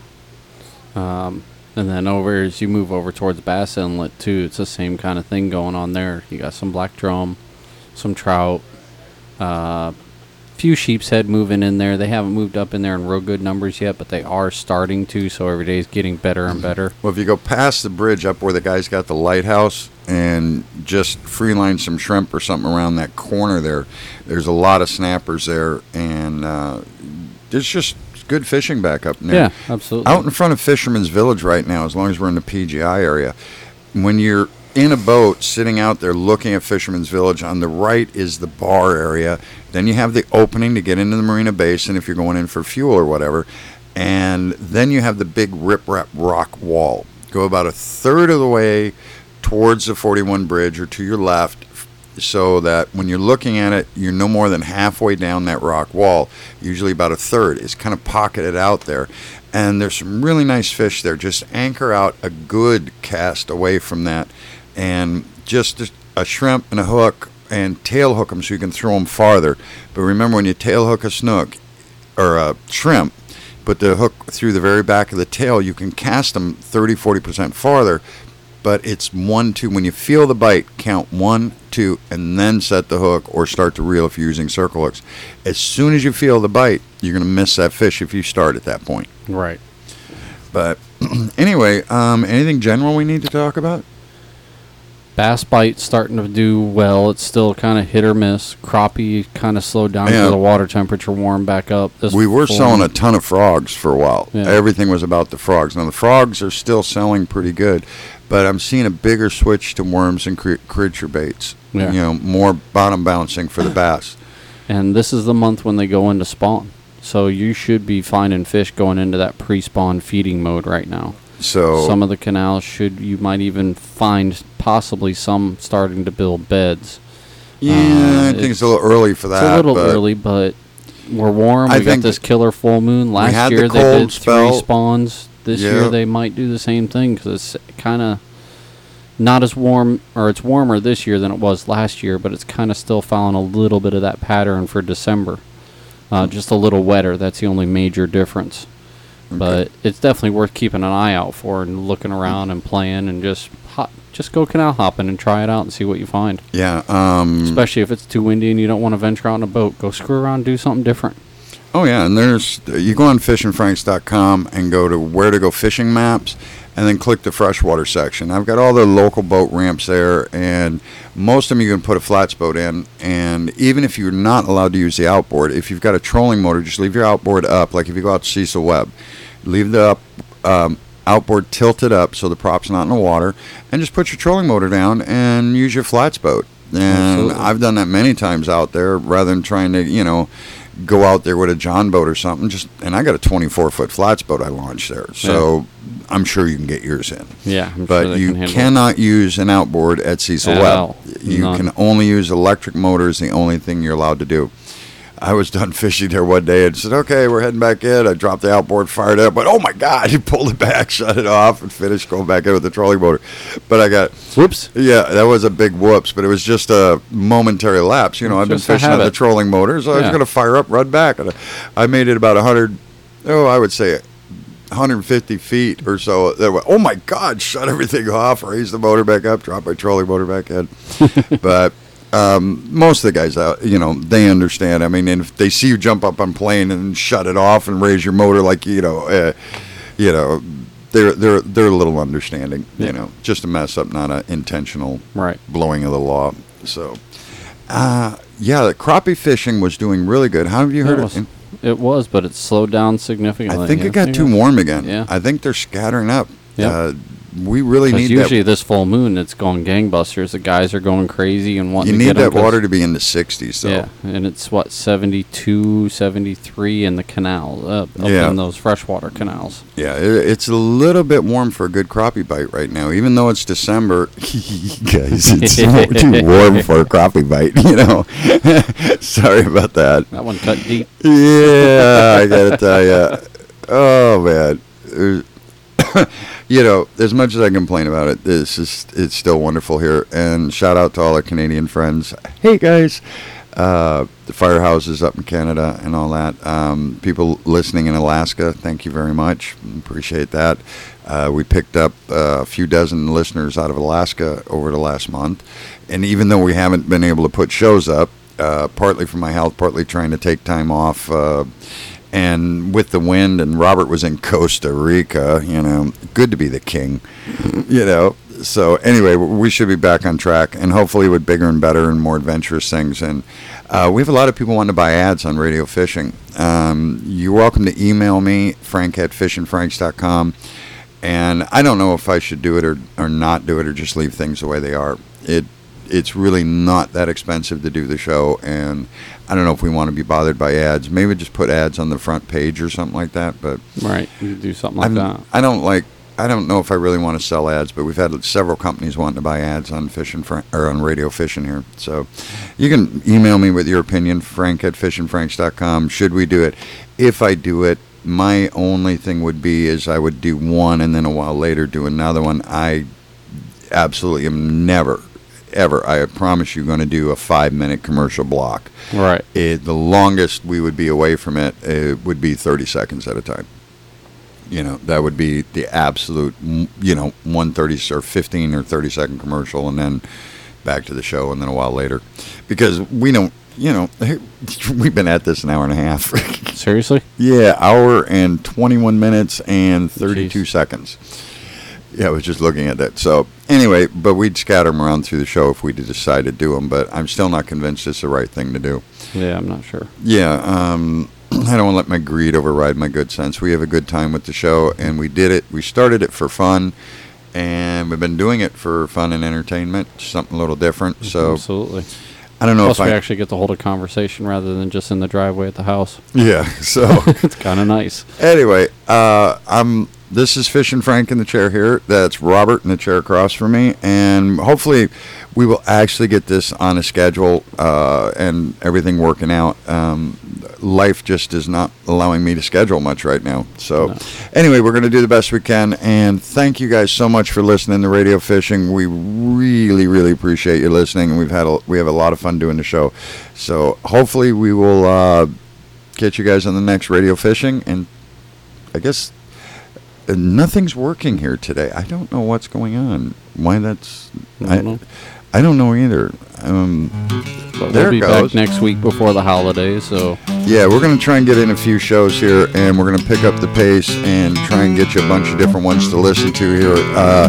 Um, and then over as you move over towards Bass Inlet too, it's the same kind of thing going on there. You got some black drum, some trout, uh, few sheep's head moving in there. They haven't moved up in there in real good numbers yet, but they are starting to. So every day is getting better and better. Well, if you go past the bridge up where the guy's got the lighthouse and just freeline some shrimp or something around that corner there, there's a lot of snappers there, and uh, there's just good fishing back up there. Yeah, absolutely. Out in front of Fisherman's Village right now, as long as we're in the P G I area, when you're in a boat sitting out there looking at Fisherman's Village, on the right is the bar area. Then you have the opening to get into the Marina Basin if you're going in for fuel or whatever. And then you have the big riprap rock wall. Go about a third of the way towards the forty-one bridge or to your left, so that when you're looking at it, you're no more than halfway down that rock wall. Usually about a third. It's kind of pocketed out there. And there's some really nice fish there. Just anchor out a good cast away from that. And just a shrimp and a hook, and tail hook them so you can throw them farther. But remember, when you tail hook a snook or a shrimp, put the hook through the very back of the tail, you can cast them thirty, forty percent farther. But it's one, two. When you feel the bite, count one, two, and then set the hook or start to reel if you're using circle hooks. As soon as you feel the bite, you're going to miss that fish if you start at that point. Right. But anyway, um, anything general we need to talk about? Bass bite's starting to do well. It's still kind of hit or miss. Crappie kind of slowed down Yeah. because the water temperature warmed back up. This We were full- selling a ton of frogs for a while. Yeah. Everything was about the frogs. Now, the frogs are still selling pretty good, but I'm seeing a bigger switch to worms and cre- creature baits. Yeah. You know, more bottom bouncing for the bass. And this is the month when they go into spawn. So you should be finding fish going into that pre-spawn feeding mode right now. So Some of the canals should, you might even find possibly some starting to build beds. yeah, uh, I think it's- it's a little early for that. It's a little but early, but we're warm. I We got think this killer full moon. Last had the year they cold did spell. three spawns. This Yeah. year they might do the same thing because it's kind of not as warm, or it's warmer this year than it was last year, but it's kind of still following a little bit of that pattern for December. Uh, just a little wetter. That's the only major difference. But it's definitely worth keeping an eye out for and looking around and playing and just hop, just go canal hopping and try it out and see what you find. Yeah. Um, Especially if it's too windy and you don't want to venture out in a boat. Go screw around and do something different. Oh yeah, and there's you go on fishing franks dot com and go to where to go fishing maps, and then click the freshwater section. I've got all the local boat ramps there, and most of them you can put a flats boat in. And even if you're not allowed to use the outboard, if you've got a trolling motor, just leave your outboard up. Like if you go out to Cecil Webb, leave the up, um, outboard tilted up so the prop's not in the water, and just put your trolling motor down and use your flats boat. And Absolutely. I've done that many times out there, rather than trying to, you know, go out there with a John boat or something. Just and I got a twenty-four foot flats boat I launched there, so I'm sure you can get yours in. Yeah, I'm But sure they you can handle it. cannot use an outboard at Cecil At Webb. all. You None. can only use electric motors. The only thing you're allowed to do. I was done fishing there one day and said, "Okay, we're heading back in." I dropped the outboard, fired it up, but oh my God, he pulled it back, shut it off, and finished going back in with the trolling motor. But I got Whoops. yeah, that was a big whoops, but it was just a momentary lapse. You know, I've been Just a fishing on the habit. trolling motor, so I was Yeah. going to fire up, run back. And I made it about one hundred, oh, I would say one hundred fifty feet or so. That went, oh my God, shut everything off, raise the motor back up, drop my trolling motor back in. But um, most of the guys out, you know, they understand. I mean, and if they see you jump up on plane and shut it off and raise your motor, like, you know, uh, you know, they're they're they're a little understanding. Yeah. You know, just a mess up, not an intentional Right. blowing of the law. So, uh, yeah, the crappie fishing was doing really good. How have you heard it, it? was, it was, but it slowed down significantly. I think Yeah, it got yeah. too warm again. Yeah. I think they're scattering up. Yep. Uh, we really 'Cause need usually that. this full moon, it's going gangbusters. The guys are going crazy and wanting You to need get 'em that 'cause- water to be in the sixties, though. Yeah, and it's what seventy-two, seventy-three in the canal, uh, up Yeah. in those freshwater canals. Yeah, it, it's a little bit warm for a good crappie bite right now, even though it's December. Guys, it's too warm for a crappie bite, you know. Sorry about that. That one cut deep. Yeah, I gotta tell you. Oh man, There's- you know, as much as I complain about it, this is it's still wonderful here. And shout out to all our Canadian friends. Hey guys, uh, the firehouses up in Canada and all that. Um, people listening in Alaska, thank you very much. Appreciate that. Uh, we picked up uh, a few dozen listeners out of Alaska over the last month, and even though we haven't been able to put shows up, uh, partly for my health, partly trying to take time off. Uh, And with the wind, and Robert was in Costa Rica, you know, good to be the king, you know. So anyway, we should be back on track, and hopefully with bigger and better and more adventurous things. And uh, we have a lot of people wanting to buy ads on Radio Fishing. Um, you're welcome to email me, frank at fishin franks dot com. And I don't know if I should do it or, or not do it or just leave things the way they are. It It's really not that expensive to do the show, and I don't know if we want to be bothered by ads. Maybe just put ads on the front page or something like that. But Right, you could do something like I'm, that. I don't like. I don't know if I really want to sell ads, but we've had several companies wanting to buy ads on Fishin' Frank or on Radio Fishing here. So you can email me with your opinion, Frank at fishin franks dot com. Should we do it? If I do it, my only thing would be is I would do one and then a while later do another one. I absolutely am never. Ever, I promise you, going to do a five-minute commercial block. Right. It, the longest we would be away from it, it would be thirty seconds at a time. You know, that would be the absolute, you know, one thirty or fifteen or thirty second commercial, and then back to the show, and then a while later, because we don't, you know, we've been at this an hour and a half. Seriously? Yeah, hour and twenty-one minutes and thirty-two Jeez. seconds. Yeah, I was just looking at that. So anyway, but we'd scatter them around through the show if we decide to do them. But I'm still not convinced it's the right thing to do. Yeah, I'm not sure. Yeah, um, I don't want to let my greed override my good sense. We have a good time with the show, and we did it. We started it for fun, and we've been doing it for fun and entertainment, something a little different. So Absolutely. I don't know Plus, if we I actually get to hold a conversation rather than just in the driveway at the house. yeah. So It's kind of nice. anyway, uh, I'm. This is Fishin' Frank in the chair here. That's Robert in the chair across from me. And hopefully we will actually get this on a schedule uh, and everything working out. Um, life just is not allowing me to schedule much right now. So No. anyway, we're going to do the best we can. And thank you guys so much for listening to Radio Fishing. We really, really appreciate you listening. And we've had a, we have a lot of fun doing the show. So hopefully we will uh, get you guys on the next Radio Fishing. And I guess... Uh, nothing's working here today. I don't know what's going on. Why that's... I don't know. I don't know either. Um, But there we'll be it goes. back next week before the holidays, so Yeah, we're going to try and get in a few shows here, and we're going to pick up the pace and try and get you a bunch of different ones to listen to here uh,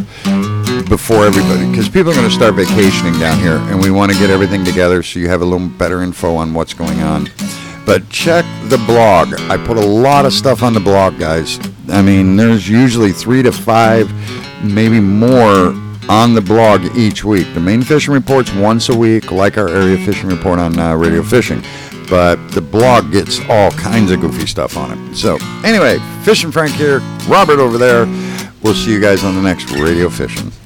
before everybody, because people are going to start vacationing down here, and we want to get everything together so you have a little better info on what's going on. But check the blog. I put a lot of stuff on the blog, guys. I mean, there's usually three to five, maybe more, on the blog each week. The main fishing report's once a week, like our area fishing report on uh, Radio Fishing. But the blog gets all kinds of goofy stuff on it. So, anyway, Fishin' Frank here, Robert over there. We'll see you guys on the next Radio Fishing.